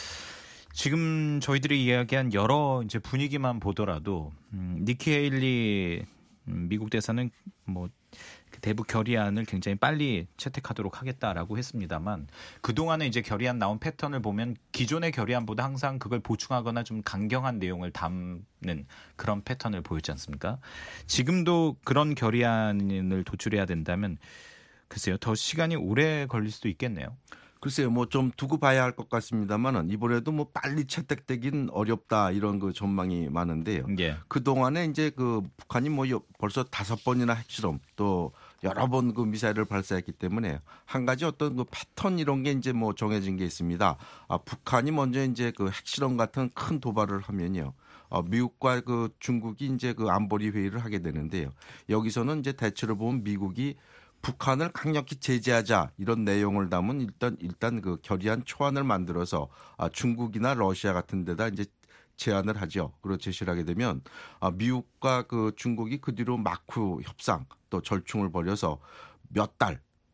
지금 저희들이 이야기한 여러 이제 분위기만 보더라도 음, 니키 헤일리 음, 미국 대사는 뭐 대북 결의안을 굉장히 빨리 채택하도록 하겠다라고 했습니다만 그동안에 이제 결의안 나온 패턴을 보면 기존의 결의안보다 항상 그걸 보충하거나 좀 강경한 내용을 담는 그런 패턴을 보였지 않습니까? 지금도 그런 결의안을 도출해야 된다면 글쎄요, 더 시간이 오래 걸릴 수도 있겠네요. 글쎄요, 뭐 좀 두고 봐야 할 것 같습니다만은 이번에도 뭐 빨리 채택되긴 어렵다 이런 그 전망이 많은데요. 예. 그 동안에 이제 그 북한이 뭐 벌써 다섯 번이나 핵실험 또 여러 번 그 미사일을 발사했기 때문에 한 가지 어떤 그 패턴 이런 게 이제 뭐 정해진 게 있습니다. 아, 북한이 먼저 이제 그 핵실험 같은 큰 도발을 하면요. 어, 미국과 그 중국이 이제 그 안보리 회의를 하게 되는데요. 여기서는 이제 대체로 보면 미국이 북한을 강력히 제재하자 이런 내용을 담은 일단 일단 그 결의안 초안을 만들어서 아, 중국이나 러시아 같은 데다 이제 제안을 하죠. 그리고 제시를 하게 되면 아, 미국과 그 중국이 그 뒤로 마크 협상 또 절충을 벌여서 몇 달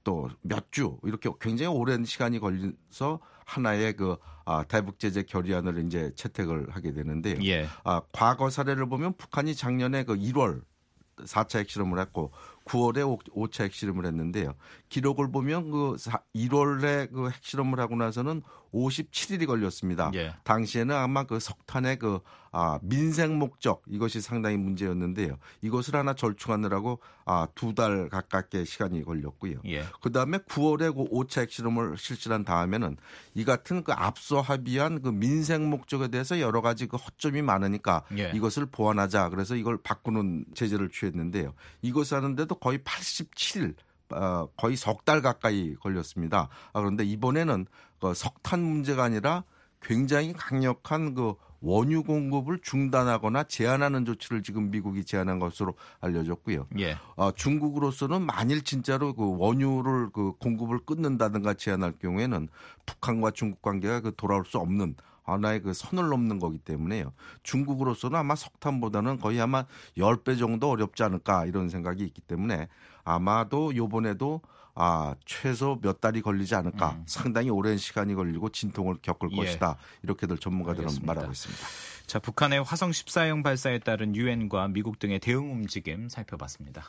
또 몇 주 이렇게 굉장히 오랜 시간이 걸려서 하나의 그 아, 대북 제재 결의안을 이제 채택을 하게 되는데요. 예. 아, 과거 사례를 보면 북한이 작년에 그 일월 사 차 핵실험을 했고 구월에 오 차 핵실험을 했는데요. 기록을 보면 그 일월에 그 핵실험을 하고 나서는 오십칠 일이 걸렸습니다. 예. 당시에는 아마 그 석탄의 그 아, 민생 목적 이것이 상당히 문제였는데요. 이것을 하나 절충하느라고 아, 두 달 가깝게 시간이 걸렸고요. 예. 그 다음에 구월에 그 오 차 핵실험을 실시한 다음에는 이 같은 그 앞서 합의한 그 민생 목적에 대해서 여러 가지 그 허점이 많으니까 예. 이것을 보완하자. 그래서 이걸 바꾸는 제재를 취했는데요. 이것을 하는데도 거의 팔십칠 일, 어, 거의 석 달 가까이 걸렸습니다. 아, 그런데 이번에는 그 석탄 문제가 아니라 굉장히 강력한 그 원유 공급을 중단하거나 제한하는 조치를 지금 미국이 제안한 것으로 알려졌고요. 예. 어, 중국으로서는 만일 진짜로 그 원유를 그 공급을 끊는다든가 제한할 경우에는 북한과 중국 관계가 그 돌아올 수 없는 하나의 그 선을 넘는 거기 때문에요. 중국으로서는 아마 석탄보다는 거의 아마 십 배 정도 어렵지 않을까 이런 생각이 있기 때문에 아마도 요번에도 아, 최소 몇 달이 걸리지 않을까. 음. 상당히 오랜 시간이 걸리고 진통을 겪을 예. 것이다. 이렇게들 전문가들은 알겠습니다. 말하고 있습니다. 자, 북한의 화성 십사형 발사에 따른 유엔과 미국 등의 대응 움직임 살펴봤습니다.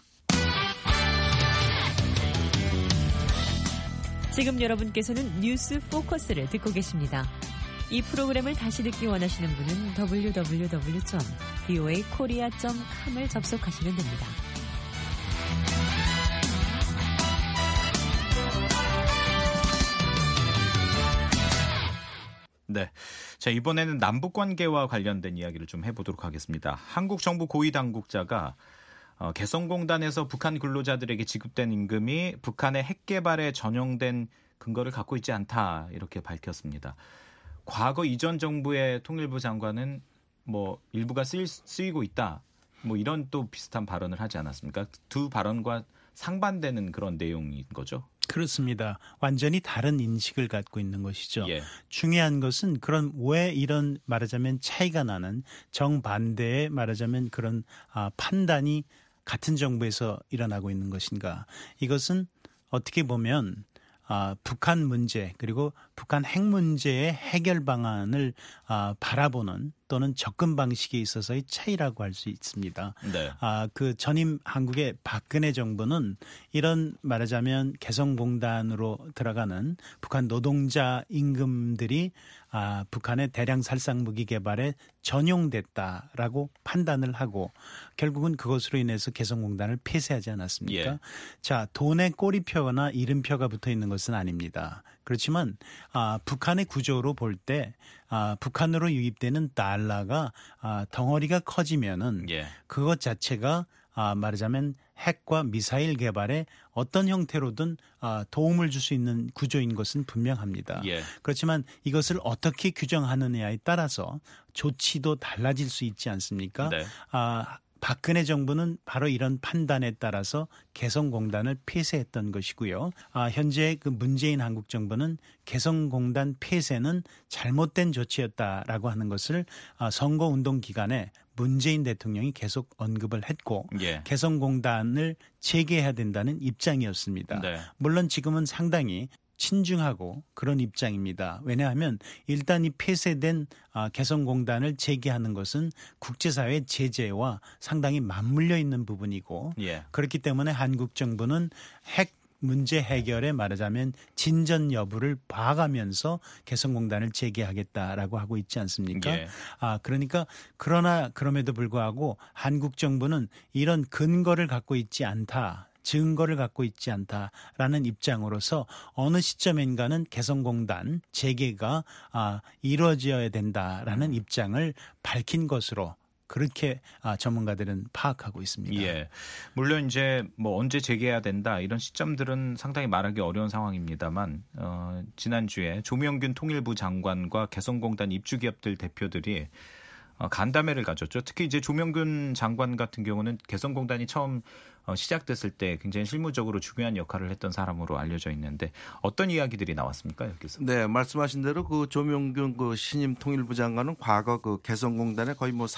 지금 여러분께서는 뉴스 포커스를 듣고 계십니다. 이 프로그램을 다시 듣기 원하시는 분은 더블유 더블유 더블유 점 브이오에이 코리아 점 컴을 접속하시면 됩니다. 네. 자, 이번에는 남북 관계와 관련된 이야기를 좀 해보도록 하겠습니다. 한국 정부 고위 당국자가 어, 개성공단에서 북한 근로자들에게 지급된 임금이 북한의 핵 개발에 전용된 근거를 갖고 있지 않다 이렇게 밝혔습니다. 과거 이전 정부의 통일부 장관은 뭐 일부가 쓰일, 쓰이고 있다. 뭐 이런 또 비슷한 발언을 하지 않았습니까? 두 발언과 상반되는 그런 내용인 거죠. 그렇습니다. 완전히 다른 인식을 갖고 있는 것이죠. 예. 중요한 것은 그런 왜 이런 말하자면 차이가 나는 정반대의 말하자면 그런 아, 판단이 같은 정부에서 일어나고 있는 것인가. 이것은 어떻게 보면 아, 북한 문제 그리고 북한 핵 문제의 해결 방안을 아, 바라보는 또는 접근 방식에 있어서의 차이라고 할 수 있습니다. 네. 아, 그 전임 한국의 박근혜 정부는 이런 말하자면 개성공단으로 들어가는 북한 노동자 임금들이 아, 북한의 대량 살상 무기 개발에 전용됐다라고 판단을 하고 결국은 그것으로 인해서 개성공단을 폐쇄하지 않았습니까? 예. 자, 돈에 꼬리표나 이름표가 붙어 있는 것은 아닙니다. 그렇지만 아, 북한의 구조로 볼 때 아, 북한으로 유입되는 달러가 아, 덩어리가 커지면은 예. 그것 자체가 아, 말하자면 핵과 미사일 개발에 어떤 형태로든 아, 도움을 줄 수 있는 구조인 것은 분명합니다. 예. 그렇지만 이것을 어떻게 규정하느냐에 따라서 조치도 달라질 수 있지 않습니까? 네. 아, 박근혜 정부는 바로 이런 판단에 따라서 개성공단을 폐쇄했던 것이고요. 아, 현재 그 문재인 한국 정부는 개성공단 폐쇄는 잘못된 조치였다라고 하는 것을 아, 선거운동 기간에 문재인 대통령이 계속 언급을 했고 예. 개성공단을 재개해야 된다는 입장이었습니다. 네. 물론 지금은 상당히 친중하고 그런 입장입니다. 왜냐하면 일단 이 폐쇄된 개성공단을 재개하는 것은 국제사회 제재와 상당히 맞물려 있는 부분이고 예. 그렇기 때문에 한국 정부는 핵 문제 해결에 말하자면 진전 여부를 봐가면서 개성공단을 재개하겠다라고 하고 있지 않습니까? 예. 아, 그러니까 그러나 그럼에도 불구하고 한국 정부는 이런 근거를 갖고 있지 않다. 증거를 갖고 있지 않다라는 입장으로서 어느 시점인가는 개성공단 재개가 아, 이루어져야 된다라는 입장을 밝힌 것으로 그렇게 아, 전문가들은 파악하고 있습니다. 예. 물론 이제 뭐 언제 재개해야 된다 이런 시점들은 상당히 말하기 어려운 상황입니다만 어, 지난주에 조명균 통일부 장관과 개성공단 입주기업들 대표들이 어, 간담회를 가졌죠. 특히 이제 조명균 장관 같은 경우는 개성공단이 처음 어, 시작됐을 때 굉장히 실무적으로 중요한 역할을 했던 사람으로 알려져 있는데 어떤 이야기들이 나왔습니까, 여기서? 네, 말씀하신 대로 그 조명균 그 신임 통일부 장관은 과거 그 개성공단에 거의 뭐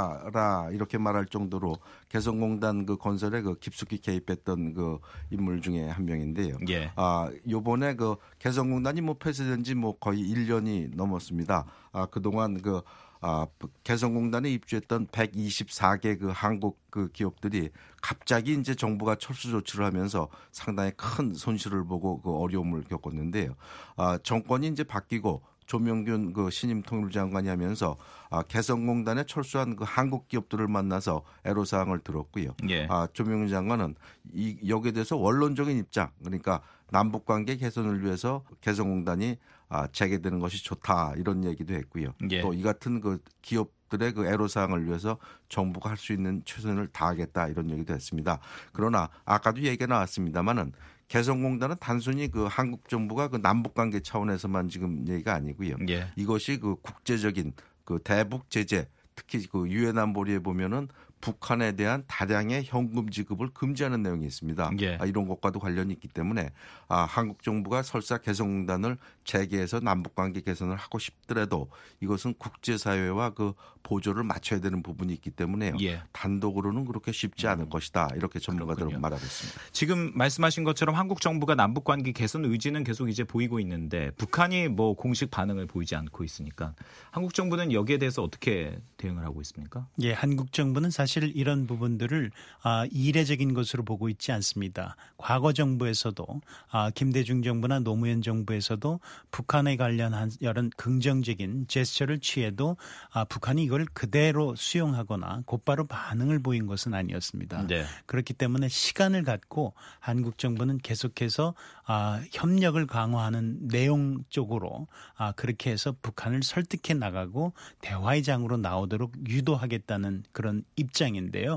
산파라 이렇게 말할 정도로 개성공단 그 건설에 그 깊숙이 개입했던 그 인물 중에 한 명인데요. 예. 아, 요번에 그 개성공단이 뭐 폐쇄된 지 뭐 거의 일 년이 넘었습니다. 아, 그동안 그 아, 개성공단에 입주했던 백이십사 개 그 한국 그 기업들이 갑자기 이제 정부가 철수 조치를 하면서 상당히 큰 손실을 보고 그 어려움을 겪었는데요. 아, 정권이 이제 바뀌고 조명균 그 신임 통일부 장관이 하면서 아, 개성공단에 철수한 그 한국 기업들을 만나서 애로사항을 들었고요. 예. 아, 조명균 장관은 이 여기에 대해서 원론적인 입장, 그러니까 남북관계 개선을 위해서 개성공단이 아, 재개되는 것이 좋다 이런 얘기도 했고요. 예. 또 이 같은 그 기업들의 그 애로사항을 위해서 정부가 할 수 있는 최선을 다하겠다 이런 얘기도 했습니다. 그러나 아까도 얘기가 나왔습니다만은 개성공단은 단순히 그 한국 정부가 그 남북관계 차원에서만 지금 얘기가 아니고요. 예. 이것이 그 국제적인 그 대북 제재, 특히 그 유엔 안보리에 보면은 북한에 대한 다량의 현금 지급을 금지하는 내용이 있습니다. 예. 아, 이런 것과도 관련이 있기 때문에 아, 한국 정부가 설사 개성공단을 재개해서 남북관계 개선을 하고 싶더라도 이것은 국제사회와 그 보조를 맞춰야 되는 부분이 있기 때문에요. 예. 단독으로는 그렇게 쉽지 않을 음. 것이다. 이렇게 전문가들은 그렇군요. 말하고 있습니다. 지금 말씀하신 것처럼 한국 정부가 남북관계 개선 의지는 계속 이제 보이고 있는데 북한이 뭐 공식 반응을 보이지 않고 있으니까 한국 정부는 여기에 대해서 어떻게 대응을 하고 있습니까? 예, 한국 정부는 사실 이런 부분들을 아, 이례적인 것으로 보고 있지 않습니다. 과거 정부에서도 아, 김대중 정부나 노무현 정부에서도 북한에 관련한 여러 긍정적인 제스처를 취해도 아, 북한이 이걸 그대로 수용하거나 곧바로 반응을 보인 것은 아니었습니다. 네. 그렇기 때문에 시간을 갖고 한국 정부는 계속해서 아, 협력을 강화하는 내용 쪽으로 아, 그렇게 해서 북한을 설득해 나가고 대화의 장으로 나오도록 유도하겠다는 그런 입장인데요.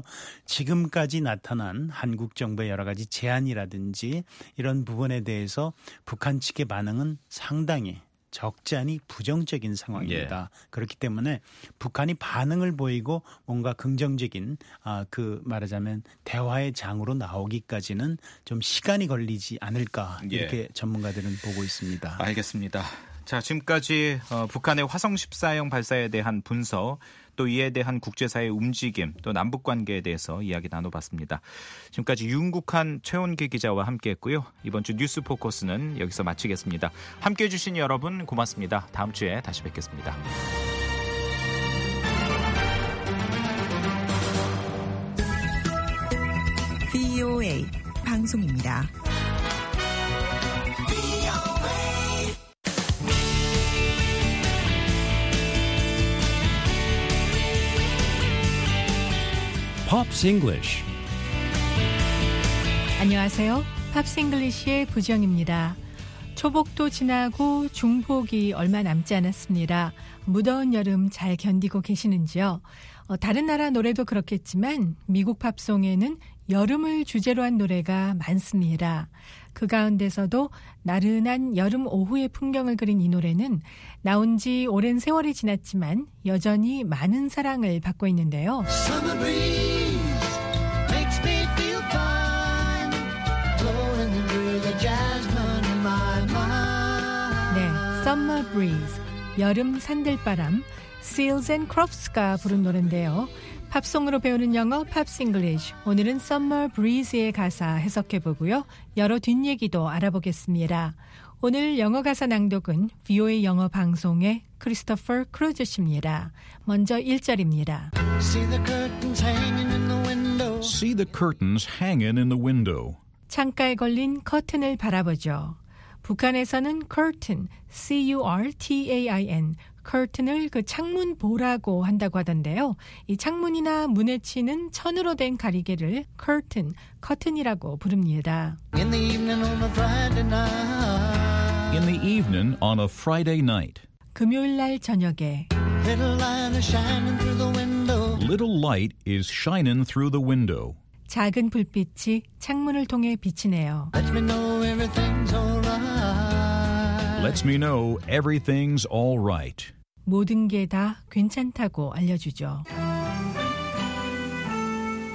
지금까지 나타난 한국 정부의 여러 가지 제안이라든지 이런 부분에 대해서 북한 측의 반응은 상당히 적지 않이 부정적인 상황입니다. 예. 그렇기 때문에 북한이 반응을 보이고 뭔가 긍정적인 아, 그 말하자면 대화의 장으로 나오기까지는 좀 시간이 걸리지 않을까 이렇게 예. 전문가들은 보고 있습니다. 알겠습니다. 자, 지금까지 어, 북한의 화성 십사형 발사에 대한 분석, 또 이에 대한 국제사회의 움직임, 또 남북관계에 대해서 이야기 나눠봤습니다. 지금까지 윤국한 최원기 기자와 함께했고요. 이번 주 뉴스 포커스는 여기서 마치겠습니다. 함께해 주신 여러분 고맙습니다. 다음 주에 다시 뵙겠습니다. 브이오에이 방송입니다. Pops English. 안녕하세요. 팝스 잉글리시의 부정입니다. 초복도 지나고 중복이 얼마 남지 않았습니다. 무더운 여름 잘 견디고 계시는지요? 어, 다른 나라 노래도 그렇겠지만 미국 팝송에는 여름을 주제로 한 노래가 많습니다. 그 가운데서도 나른한 여름 오후의 풍경을 그린 이 노래는 나온 지 오랜 세월이 지났지만 여전히 많은 사랑을 받고 있는데요. Summer breeze makes me feel fine, blowing through the jasmine in my mind. 네, Summer Breeze, 여름 산들바람, Seals and Crofts가 부른 노래인데요. 팝송으로 배우는 영어 팝스 잉글리시. 오늘은 Summer Breeze의 가사 해석해보고요. 여러 뒷얘기도 알아보겠습니다. 오늘 영어 가사 낭독은 브이오에이 영어 방송의 크리스토퍼 크루즈 씨입니다. 먼저 일 절입니다. See the curtains hanging in the window. See the curtains hanging in the window. 창가에 걸린 커튼을 바라보죠. 북한에서는 curtain, C-U-R-T-A-I-N, curtain을 그 창문 보라고 한다고 하던데요. 이 창문이나 문에 치는 천으로 된 가리개를 curtain, 커튼이라고 부릅니다. In the evening on a Friday night. In the evening on a Friday night. 금요일 날 저녁에 Little light is shining through the window. Little light is shining through the window. 작은 불빛이 창문을 통해 비치네요. Lets me know everything's all right. Lets me know everything's all right. 모든 게 다 괜찮다고 알려주죠.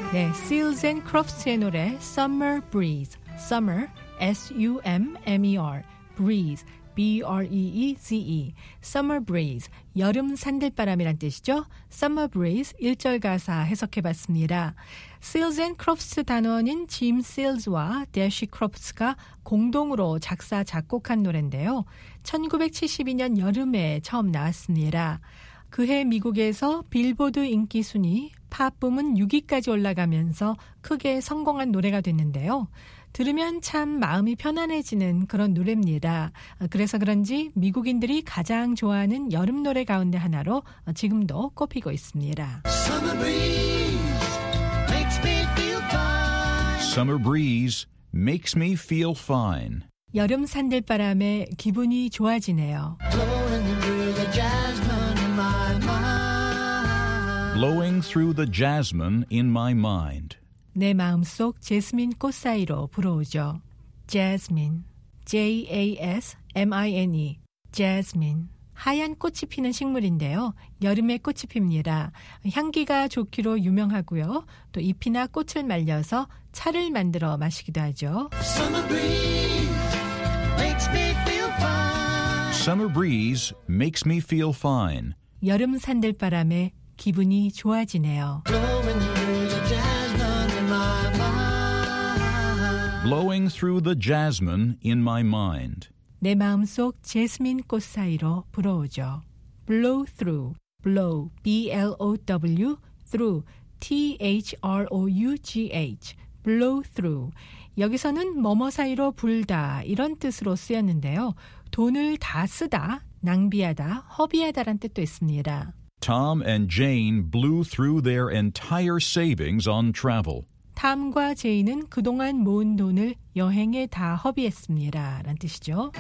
네, Seals and Crofts의 노래 Summer Breeze, Summer, S U M M E R, Breeze, B R E E Z E, Summer Breeze, 여름 산들바람이란 뜻이죠. Summer Breeze 일 절 가사 해석해봤습니다. Seals and Crofts 단원인 짐 Seals와 Dash Crofts가 공동으로 작사 작곡한 노래인데요. 천구백칠십이 년 여름에 처음 나왔습니다. 그해 미국에서 빌보드 인기 순위 팝 부문 육 위까지 올라가면서 크게 성공한 노래가 됐는데요. 들으면 참 마음이 편안해지는 그런 노래입니다. 그래서 그런지 미국인들이 가장 좋아하는 여름 노래 가운데 하나로 지금도 꼽히고 있습니다. Summer breeze makes me feel fine. Summer breeze makes me feel fine. 여름 산들바람에 기분이 좋아지네요. Blowing through the jasmine in my mind. Blowing through the jasmine in my mind. 내 마음속 제스민 꽃 사이로 불어오죠. Jasmine, J A S M I N E, Jasmine. 하얀 꽃이 피는 식물인데요. 여름에 꽃이 핍니다. 향기가 좋기로 유명하고요. 또 잎이나 꽃을 말려서 차를 만들어 마시기도 하죠. Summer breeze makes me feel fine. Summer breeze makes me feel fine. 여름 산들바람에 기분이 좋아지네요. Blowing through the jasmine in my mind. Blowing through the jasmine in my mind. 내 마음속 제스민 꽃 사이로 불어오죠. Blow through, blow, B L O W, through, T H R O U G H, blow through. 여기서는 뭐뭐 사이로 불다 이런 뜻으로 쓰였는데요. 돈을 다 쓰다, 낭비하다, 허비하다란 뜻도 있습니다. Tom and Jane blew through their entire savings on travel. 탐과 제이는 그동안 모은 돈을 여행에 다 허비했습니다. 라는 뜻이죠.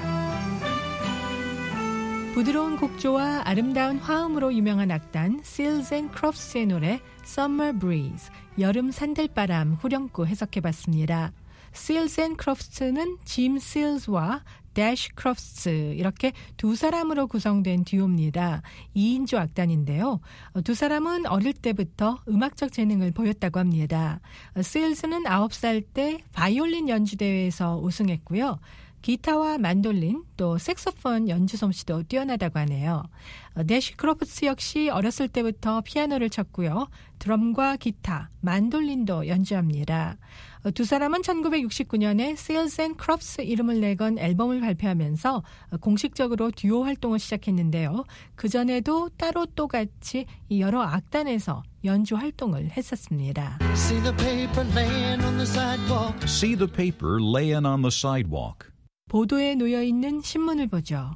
부드러운 곡조와 아름다운 화음으로 유명한 악단 Seals and Crofts의 노래 Summer Breeze, 여름 산들바람 후렴구 해석해봤습니다. Seals and Crofts는 짐 Seals와 Dash Crofts 이렇게 두 사람으로 구성된 듀오입니다. 이 인조 악단인데요. 두 사람은 어릴 때부터 음악적 재능을 보였다고 합니다. Seals는 아홉 살 때 바이올린 연주대회에서 우승했고요. 기타와 만돌린 또 색소폰 연주 솜씨도 뛰어나다고 하네요. 대시 크로프츠 역시 어렸을 때부터 피아노를 쳤고요. 드럼과 기타, 만돌린도 연주합니다. 두 사람은 천구백육십구 년에 Seals and Crofts 이름을 내건 앨범을 발표하면서 공식적으로 듀오 활동을 시작했는데요. 그전에도 따로 또 같이 여러 악단에서 연주 활동을 했었습니다. See the paper laying on the sidewalk. See the paper laying on the sidewalk. 보도에 놓여있는 신문을 보죠.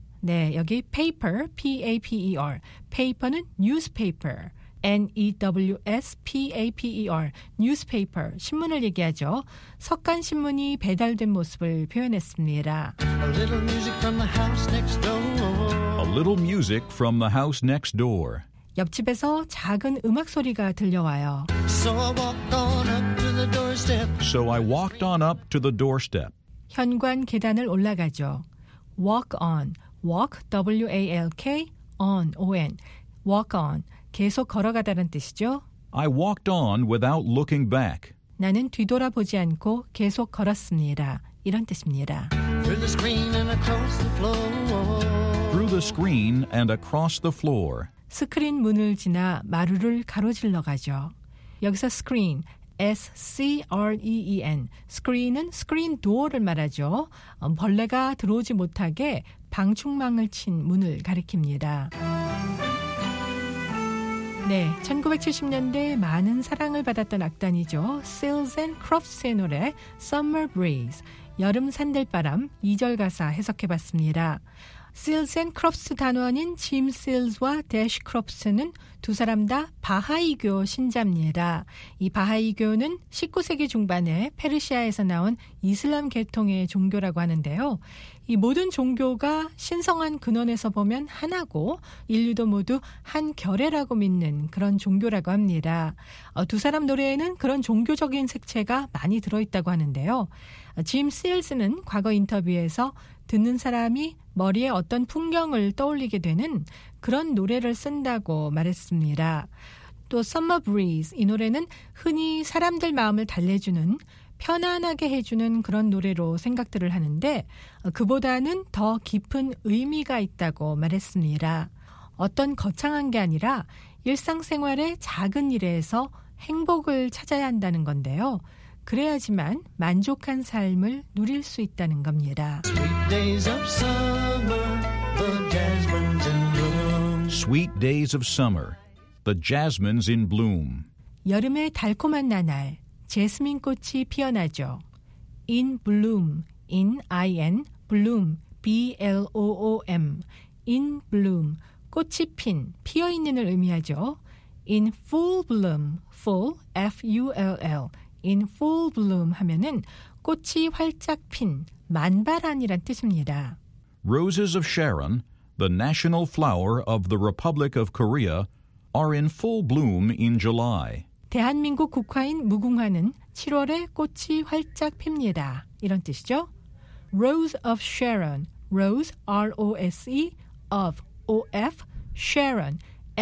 네, 여기 paper, P A P E R, paper는 newspaper, N E W S P A P E R, newspaper, 신문을 얘기하죠. 석간 신문이 배달된 모습을 표현했습니다. A little music from the house next door. A little music from the house next door. 옆집에서 작은 음악 소리가 들려와요. So I walked on up to the doorstep. So I walked on up to the doorstep. 현관 계단을 올라가죠. Walk on, walk, W A L K, on, O N, walk on, 계속 걸어가다는 뜻이죠. I walked on without looking back. 나는 뒤돌아보지 않고 계속 걸었습니다. 이런 뜻입니다. Through the screen and across the floor. Through the screen and across the floor. 스크린 문을 지나 마루를 가로질러 가죠. 여기서 screen, S C R E E N, screen은 screen door를 말하죠. 벌레가 들어오지 못하게 방충망을 친 문을 가리킵니다. 네, 천구백칠십 년대 많은 사랑을 받았던 악단이죠. Seals and Crofts의 노래 Summer Breeze, 여름 산들바람 이 절 가사 해석해봤습니다. Seals and Crofts 단원인 짐 Seals와 Dash Crofts는 두 사람 다 바하이교 신자입니다. 이 바하이교는 십구 세기 중반에 페르시아에서 나온 이슬람 계통의 종교라고 하는데요. 이 모든 종교가 신성한 근원에서 보면 하나고 인류도 모두 한 결애라고 믿는 그런 종교라고 합니다. 어, 두 사람 노래에는 그런 종교적인 색채가 많이 들어있다고 하는데요. 짐 Seals는 과거 인터뷰에서 듣는 사람이 머리에 어떤 풍경을 떠올리게 되는 그런 노래를 쓴다고 말했습니다. 또 Summer Breeze 이 노래는 흔히 사람들 마음을 달래주는 편안하게 해주는 그런 노래로 생각들을 하는데 그보다는 더 깊은 의미가 있다고 말했습니다. 어떤 거창한 게 아니라 일상생활의 작은 일에서 행복을 찾아야 한다는 건데요. 그래야지만 만족한 삶을 누릴 수 있다는 겁니다. Sweet days of summer, the jasmine's in bloom. Sweet days of summer, the jasmine's in bloom. 여름의 달콤한 나날, 제스민 꽃이 피어나죠. In bloom, in I-N, bloom, B-L-O-O-M, in bloom, 꽃이 핀, 피어있는을 의미하죠. In full bloom, full, F-U-L-L, in full bloom 하면은 꽃이 활짝 핀, 만발한이란 뜻입니다. Roses of Sharon, the national flower of the Republic of Korea, are in full bloom in July. 대한민국 국화인 무궁화는 칠월에 꽃이 활짝 핍니다. 이런 뜻이죠. Rose of Sharon, Rose, R-O-S-E, of, O-F, Sharon,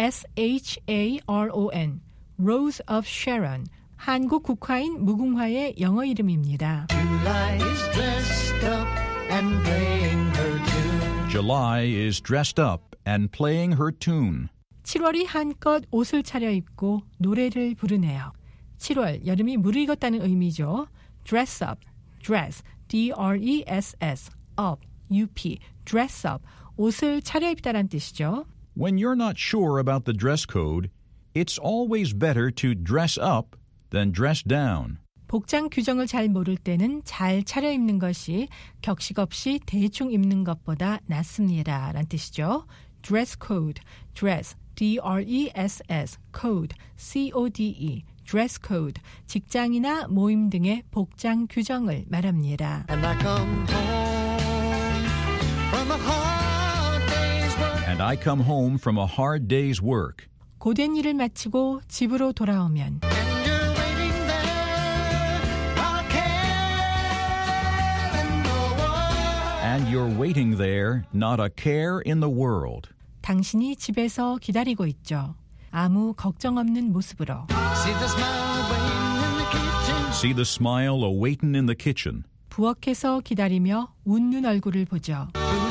S-H-A-R-O-N, Rose of Sharon, 한국 국화인 무궁화의 영어 이름입니다. July is dressed up and playing her tune. July is dressed up and playing her tune. 칠월이 한껏 옷을 차려입고 노래를 부르네요. 칠월, 여름이 무르익었다는 의미죠. Dress up, dress, D-R-E-S-S, up, U-P, dress up, 옷을 차려입다란 뜻이죠. When you're not sure about the dress code, it's always better to dress up than dress down. 복장 규정을 잘 모를 때는 잘 차려입는 것이 격식 없이 대충 입는 것보다 낫습니다. 라는 뜻이죠. Dress code, dress, D-R-E-S-S, code, C-O-D-E, dress code, 직장이나 모임 등의 복장 규정을 말합니다. And I come home from a hard day's work. And I come home from a hard day's work. 고된 일을 마치고 집으로 돌아오면 And you're waiting there, not a care in the world. 당신이 집에서 기다리고 있죠. 아무 걱정 없는 모습으로. See the smile waiting in the kitchen. See the smile awaiting in the kitchen. 부엌에서 기다리며 웃는 얼굴을 보죠.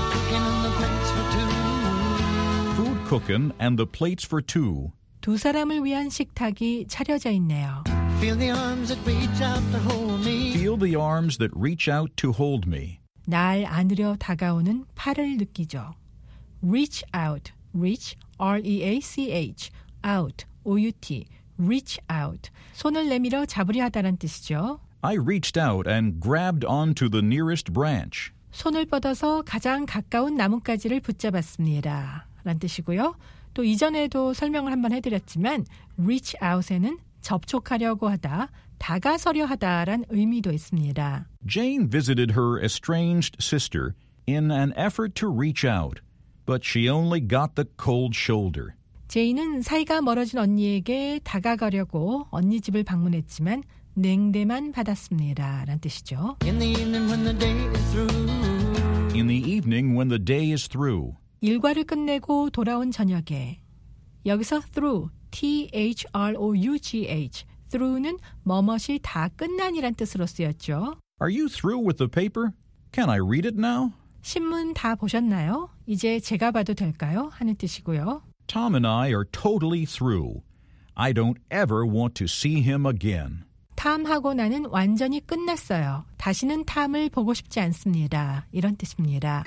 Food cooking and the plates for two. 두 사람을 위한 식탁이 차려져 있네요. Feel the arms that reach out to hold me. Feel the arms that reach out to hold me. 날 안으려 다가오는 팔을 느끼죠. Reach out, reach, R-E-A-C-H, out, O-U-T, reach out. 손을 내밀어 잡으려 하다란 뜻이죠. I reached out and grabbed onto the nearest branch. 손을 뻗어서 가장 가까운 나뭇가지를 붙잡았습니다. 라는 뜻이고요. 또 이전에도 설명을 한번 해드렸지만 reach out에는 접촉하려고 하다, 다가서려 하다란 의미도 있습니다. Jane visited her estranged sister in an effort to reach out, but she only got the cold shoulder. 제인은 사이가 멀어진 언니에게 다가가려고 언니 집을 방문했지만 냉대만 받았습니다. 라는 뜻이죠. In the evening when the day is through. In the evening when the day is through. 일과를 끝내고 돌아온 저녁에. 여기서 through, T-H-R-O-U-G-H, through는 뭐뭇이 다 끝난이란 뜻으로 쓰였죠. Are you through with the paper? Can I read it now? 신문 다 보셨나요? 이제 제가 봐도 될까요? 하는 뜻이고요. Tom and I are totally through. I don't ever want to see him again. 탐하고 나는 완전히 끝났어요. 다시는 탐을 보고 싶지 않습니다. 이런 뜻입니다.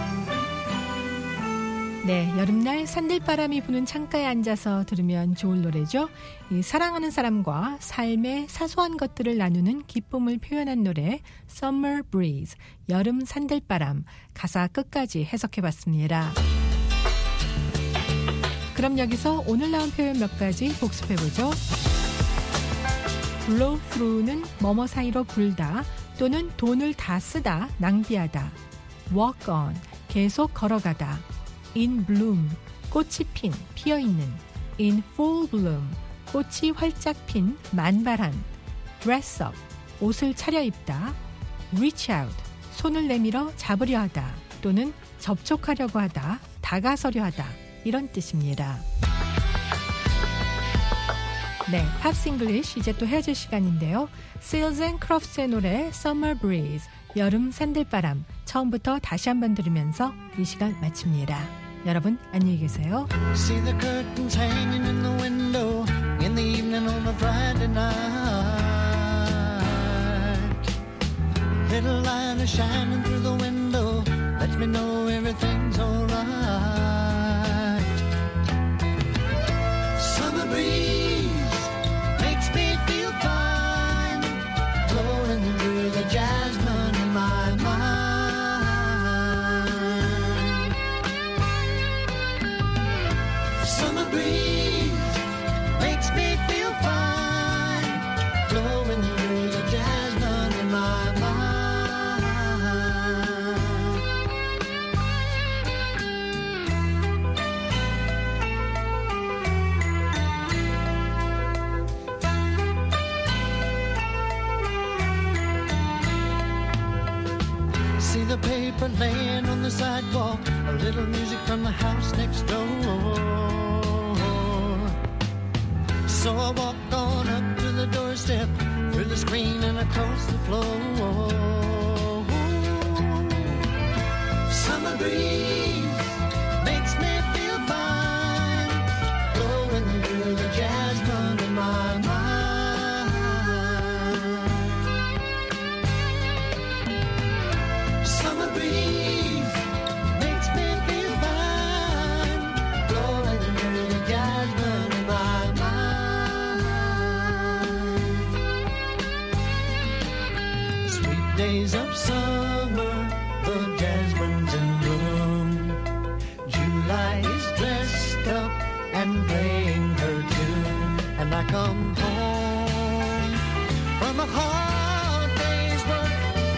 네, 여름날 산들바람이 부는 창가에 앉아서 들으면 좋을 노래죠. 이 사랑하는 사람과 삶의 사소한 것들을 나누는 기쁨을 표현한 노래 Summer Breeze, 여름 산들바람, 가사 끝까지 해석해봤습니다. 그럼 여기서 오늘 나온 표현 몇 가지 복습해보죠. blow through는 뭐뭐 사이로 불다 또는 돈을 다 쓰다, 낭비하다. walk on, 계속 걸어가다. in bloom, 꽃이 핀, 피어있는. in full bloom, 꽃이 활짝 핀, 만발한. dress up, 옷을 차려입다. reach out, 손을 내밀어 잡으려 하다 또는 접촉하려고 하다, 다가서려 하다. 이런 뜻입니다. 네, 팝스 잉글리쉬 이제 또 헤어질 시간인데요. Seals and Crofts의 노래 Summer Breeze, 여름 산들바람 처음부터 다시 한번 들으면서 이 시간 마칩니다. 여러분 안녕히 계세요. See the curtains hanging in the window in the evening on a Friday night. Little light is shining through the window, lets me know everything's alright. Summer breeze makes me feel fine, blowing through the jasmine in my mind. Summer breeze makes me feel fine, blowing through the jasmine in my mind. See the paper laying on the sidewalk, a little music from the house next door. So I walk on up to the doorstep, through the screen and across the floor. Summer breeze makes me feel fine, blowing through the jasmine in my mind. Summer breeze makes me feel fine, blowing through the jasmine in my mind. Sweet days of summer, the jasmine's in bloom. July is dressed up and playing her tune, and I come home from a hard day's work.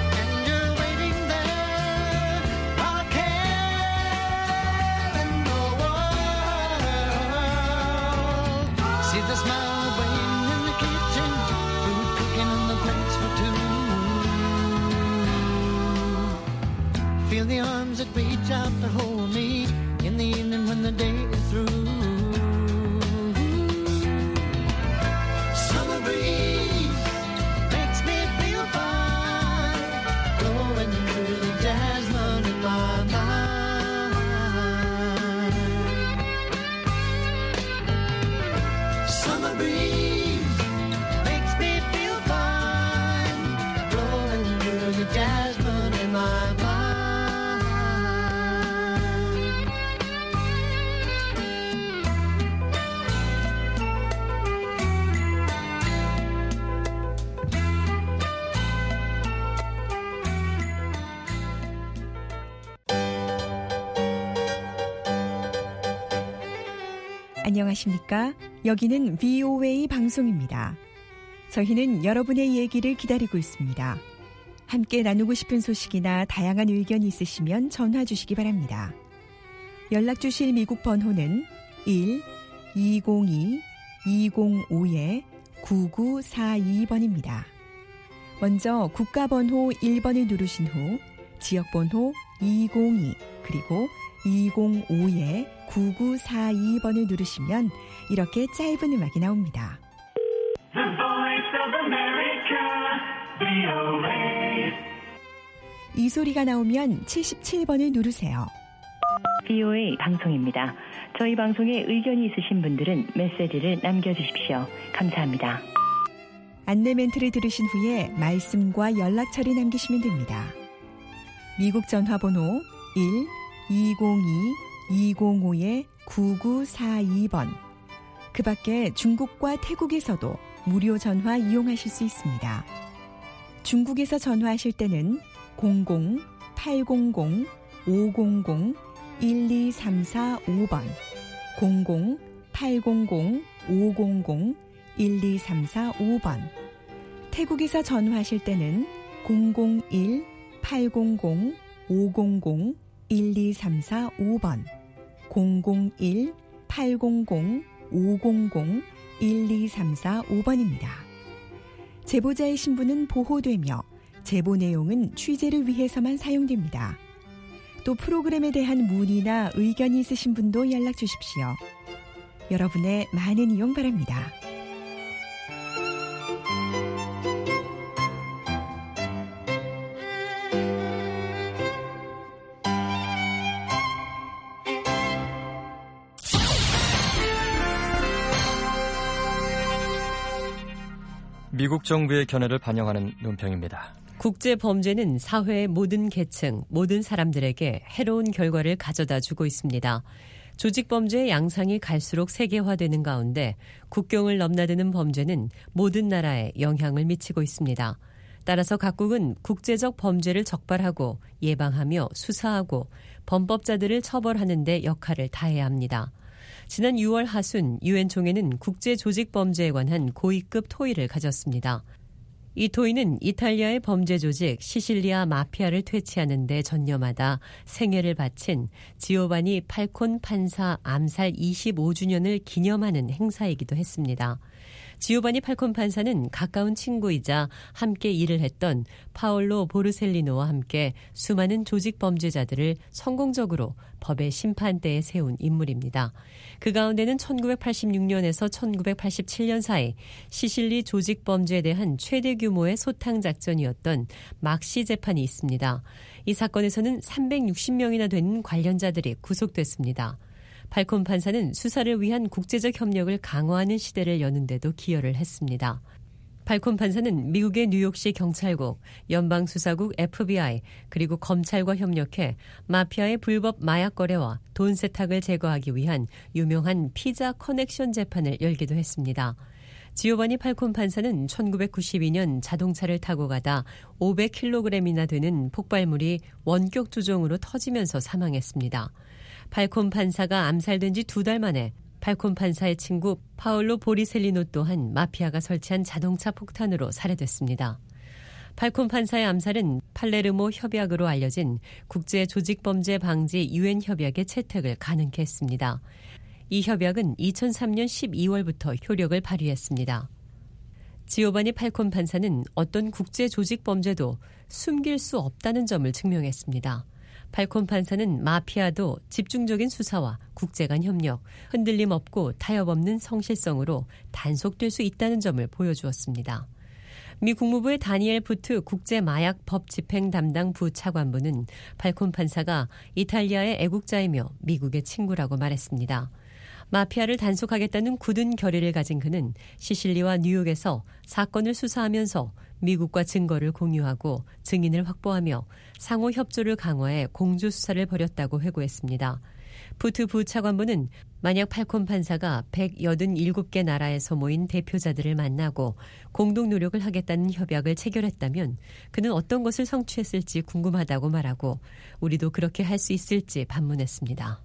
See the smile waiting in the kitchen, food cooking on the plates for two. Feel the arms that reach out to hold me in the evening when the day is through. Summer breeze makes me feel fine, blowing through the jasmine in my mind. Summer breeze makes me feel fine, blowing through the jasmine in my mind. 안녕하십니까? 여기는 브이오에이 방송입니다. 저희는 여러분의 얘기를 기다리고 있습니다. 함께 나누고 싶은 소식이나 다양한 의견이 있으시면 전화 주시기 바랍니다. 연락 주실 미국 번호는 일 이공이 이공오 구구사이 번입니다. 먼저 국가번호 일 번을 누르신 후 지역번호 이공이 그리고 이공오 구구사이 번을 누르시면 이렇게 짧은 음악이 나옵니다. The Voice of America, 브이오에이. 이 소리가 나오면 칠십칠 번을 누르세요. 브이오에이 방송입니다. 저희 방송에 의견이 있으신 분들은 메시지를 남겨주십시오. 감사합니다. 안내 멘트를 들으신 후에 말씀과 연락처를 남기시면 됩니다. 미국 전화번호 일 이공이 이공오 구구사이 번. 그 밖에 중국과 태국에서도 무료 전화 이용하실 수 있습니다. 중국에서 전화하실 때는 공공 팔공공 오공공 일이삼사오 번, 공공 팔공공 오공공 일이삼사오 번. 태국에서 전화하실 때는 공공일 팔공공 오공공 일이삼사오 번, 공공일 팔공공 오공공 일이삼사오 번입니다. 제보자의 신분은 보호되며 제보 내용은 취재를 위해서만 사용됩니다. 또 프로그램에 대한 문의나 의견이 있으신 분도 연락 주십시오. 여러분의 많은 이용 바랍니다. 미국 정부의 견해를 반영하는 논평입니다. 국제범죄는 사회의 모든 계층, 모든 사람들에게 해로운 결과를 가져다 주고 있습니다. 조직범죄의 양상이 갈수록 세계화되는 가운데 국경을 넘나드는 범죄는 모든 나라에 영향을 미치고 있습니다. 따라서 각국은 국제적 범죄를 적발하고 예방하며 수사하고 범법자들을 처벌하는 데 역할을 다해야 합니다. 지난 유월 하순 유엔 총회는 국제조직범죄에 관한 고위급 토의를 가졌습니다. 이 토의는 이탈리아의 범죄 조직 시실리아 마피아를 퇴치하는 데 전념하다 생애를 바친 지오바니 팔콘 판사 암살 이십오 주년을 기념하는 행사이기도 했습니다. 지오바니 팔콘 판사는 가까운 친구이자 함께 일을 했던 파올로 보르셀리노와 함께 수많은 조직 범죄자들을 성공적으로 법의 심판대에 세운 인물입니다. 그 가운데는 천구백팔십육 년에서 천구백팔십칠 년 사이 시실리 조직 범죄에 대한 최대 규모의 소탕 작전이었던 막시 재판이 있습니다. 이 사건에서는 삼백육십 명이나 되는 관련자들이 구속됐습니다. 팔콘 판사는 수사를 위한 국제적 협력을 강화하는 시대를 여는 데도 기여를 했습니다. 팔콘 판사는 미국의 뉴욕시 경찰국, 연방수사국 에프비아이, 그리고 검찰과 협력해 마피아의 불법 마약 거래와 돈 세탁을 제거하기 위한 유명한 피자 커넥션 재판을 열기도 했습니다. 지오바니 팔콘 판사는 천구백구십이 년 자동차를 타고 가다 오백 킬로그램이나 되는 폭발물이 원격 조종으로 터지면서 사망했습니다. 팔콘 판사가 암살된 지 두 달 만에 팔콘 판사의 친구 파올로 보리셀리노 또한 마피아가 설치한 자동차 폭탄으로 살해됐습니다. 팔콘 판사의 암살은 팔레르모 협약으로 알려진 국제조직범죄 방지 유엔 협약의 채택을 가능케 했습니다. 이 협약은 이천삼 년 십이월부터 효력을 발휘했습니다. 지오바니 팔콘 판사는 어떤 국제조직범죄도 숨길 수 없다는 점을 증명했습니다. 팔콘 판사는 마피아도 집중적인 수사와 국제 간 협력, 흔들림 없고 타협 없는 성실성으로 단속될 수 있다는 점을 보여주었습니다. 미 국무부의 다니엘 부트 국제마약법 집행 담당 부차관부는 팔콘 판사가 이탈리아의 애국자이며 미국의 친구라고 말했습니다. 마피아를 단속하겠다는 굳은 결의를 가진 그는 시실리와 뉴욕에서 사건을 수사하면서 미국과 증거를 공유하고 증인을 확보하며 상호 협조를 강화해 공조수사를 벌였다고 회고했습니다. 부트 부차관부는 만약 팔콘 판사가 백팔십칠 개 나라에서 모인 대표자들을 만나고 공동 노력을 하겠다는 협약을 체결했다면 그는 어떤 것을 성취했을지 궁금하다고 말하고 우리도 그렇게 할 수 있을지 반문했습니다.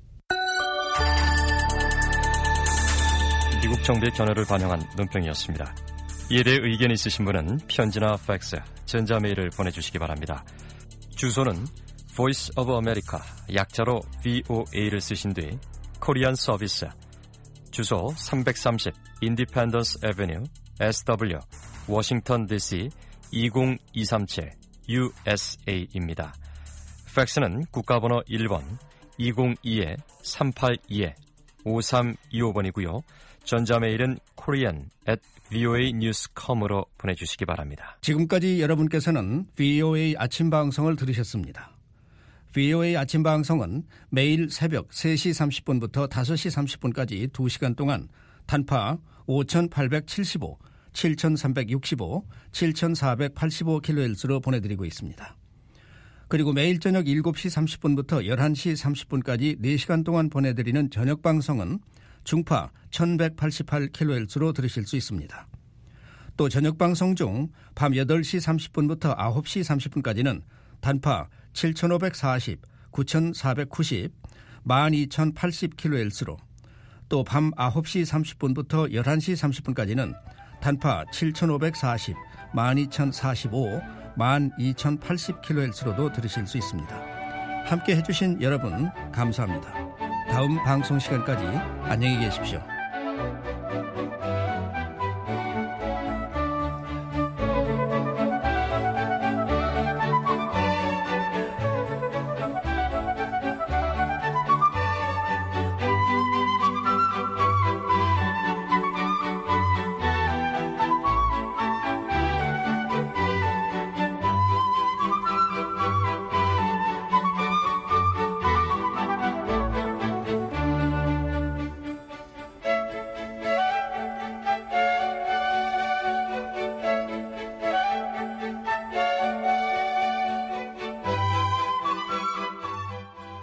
미국 정부의 견해를 반영한 논평이었습니다. 이에 대해 의견 있으신 분은 편지나 팩스, 전자메일을 보내주시기 바랍니다. 주소는 Voice of America, 약자로 브이오에이를 쓰신 뒤 코리안 서비스, 주소 삼백삼십 Independence Avenue, 에스더블유, 워싱턴 디씨 이공이삼칠 유에스에이입니다. 팩스는 국가번호 일 번 이공이 삼팔이 오삼이오 번이고요. 전자메일은 korean at 브이오에이 뉴스 닷컴으로 보내주시기 바랍니다. 지금까지 여러분께서는 브이오에이 아침 방송을 들으셨습니다. 브이오에이 아침 방송은 매일 새벽 세 시 삼십 분부터 다섯 시 삼십 분까지 두 시간 동안 단파 오천팔백칠십오, 칠천삼백육십오, 칠천사백팔십오 킬로헤르츠로 보내드리고 있습니다. 그리고 매일 저녁 일곱 시 삼십 분부터 열한 시 삼십 분까지 네 시간 동안 보내드리는 저녁 방송은 중파 천백팔십팔 킬로헤르츠로 들으실 수 있습니다. 또 저녁 방송 중 밤 여덟 시 삼십 분부터 아홉 시 삼십 분까지는 단파 칠천오백사십, 구천사백구십, 만 이천팔십 킬로헤르츠로 또 밤 아홉 시 삼십 분부터 열한 시 삼십 분까지는 단파 칠천오백사십, 만 이천사십오, 만 이천팔십 킬로헤르츠로도 들으실 수 있습니다. 함께 해주신 여러분 감사합니다. 다음 방송 시간까지 안녕히 계십시오.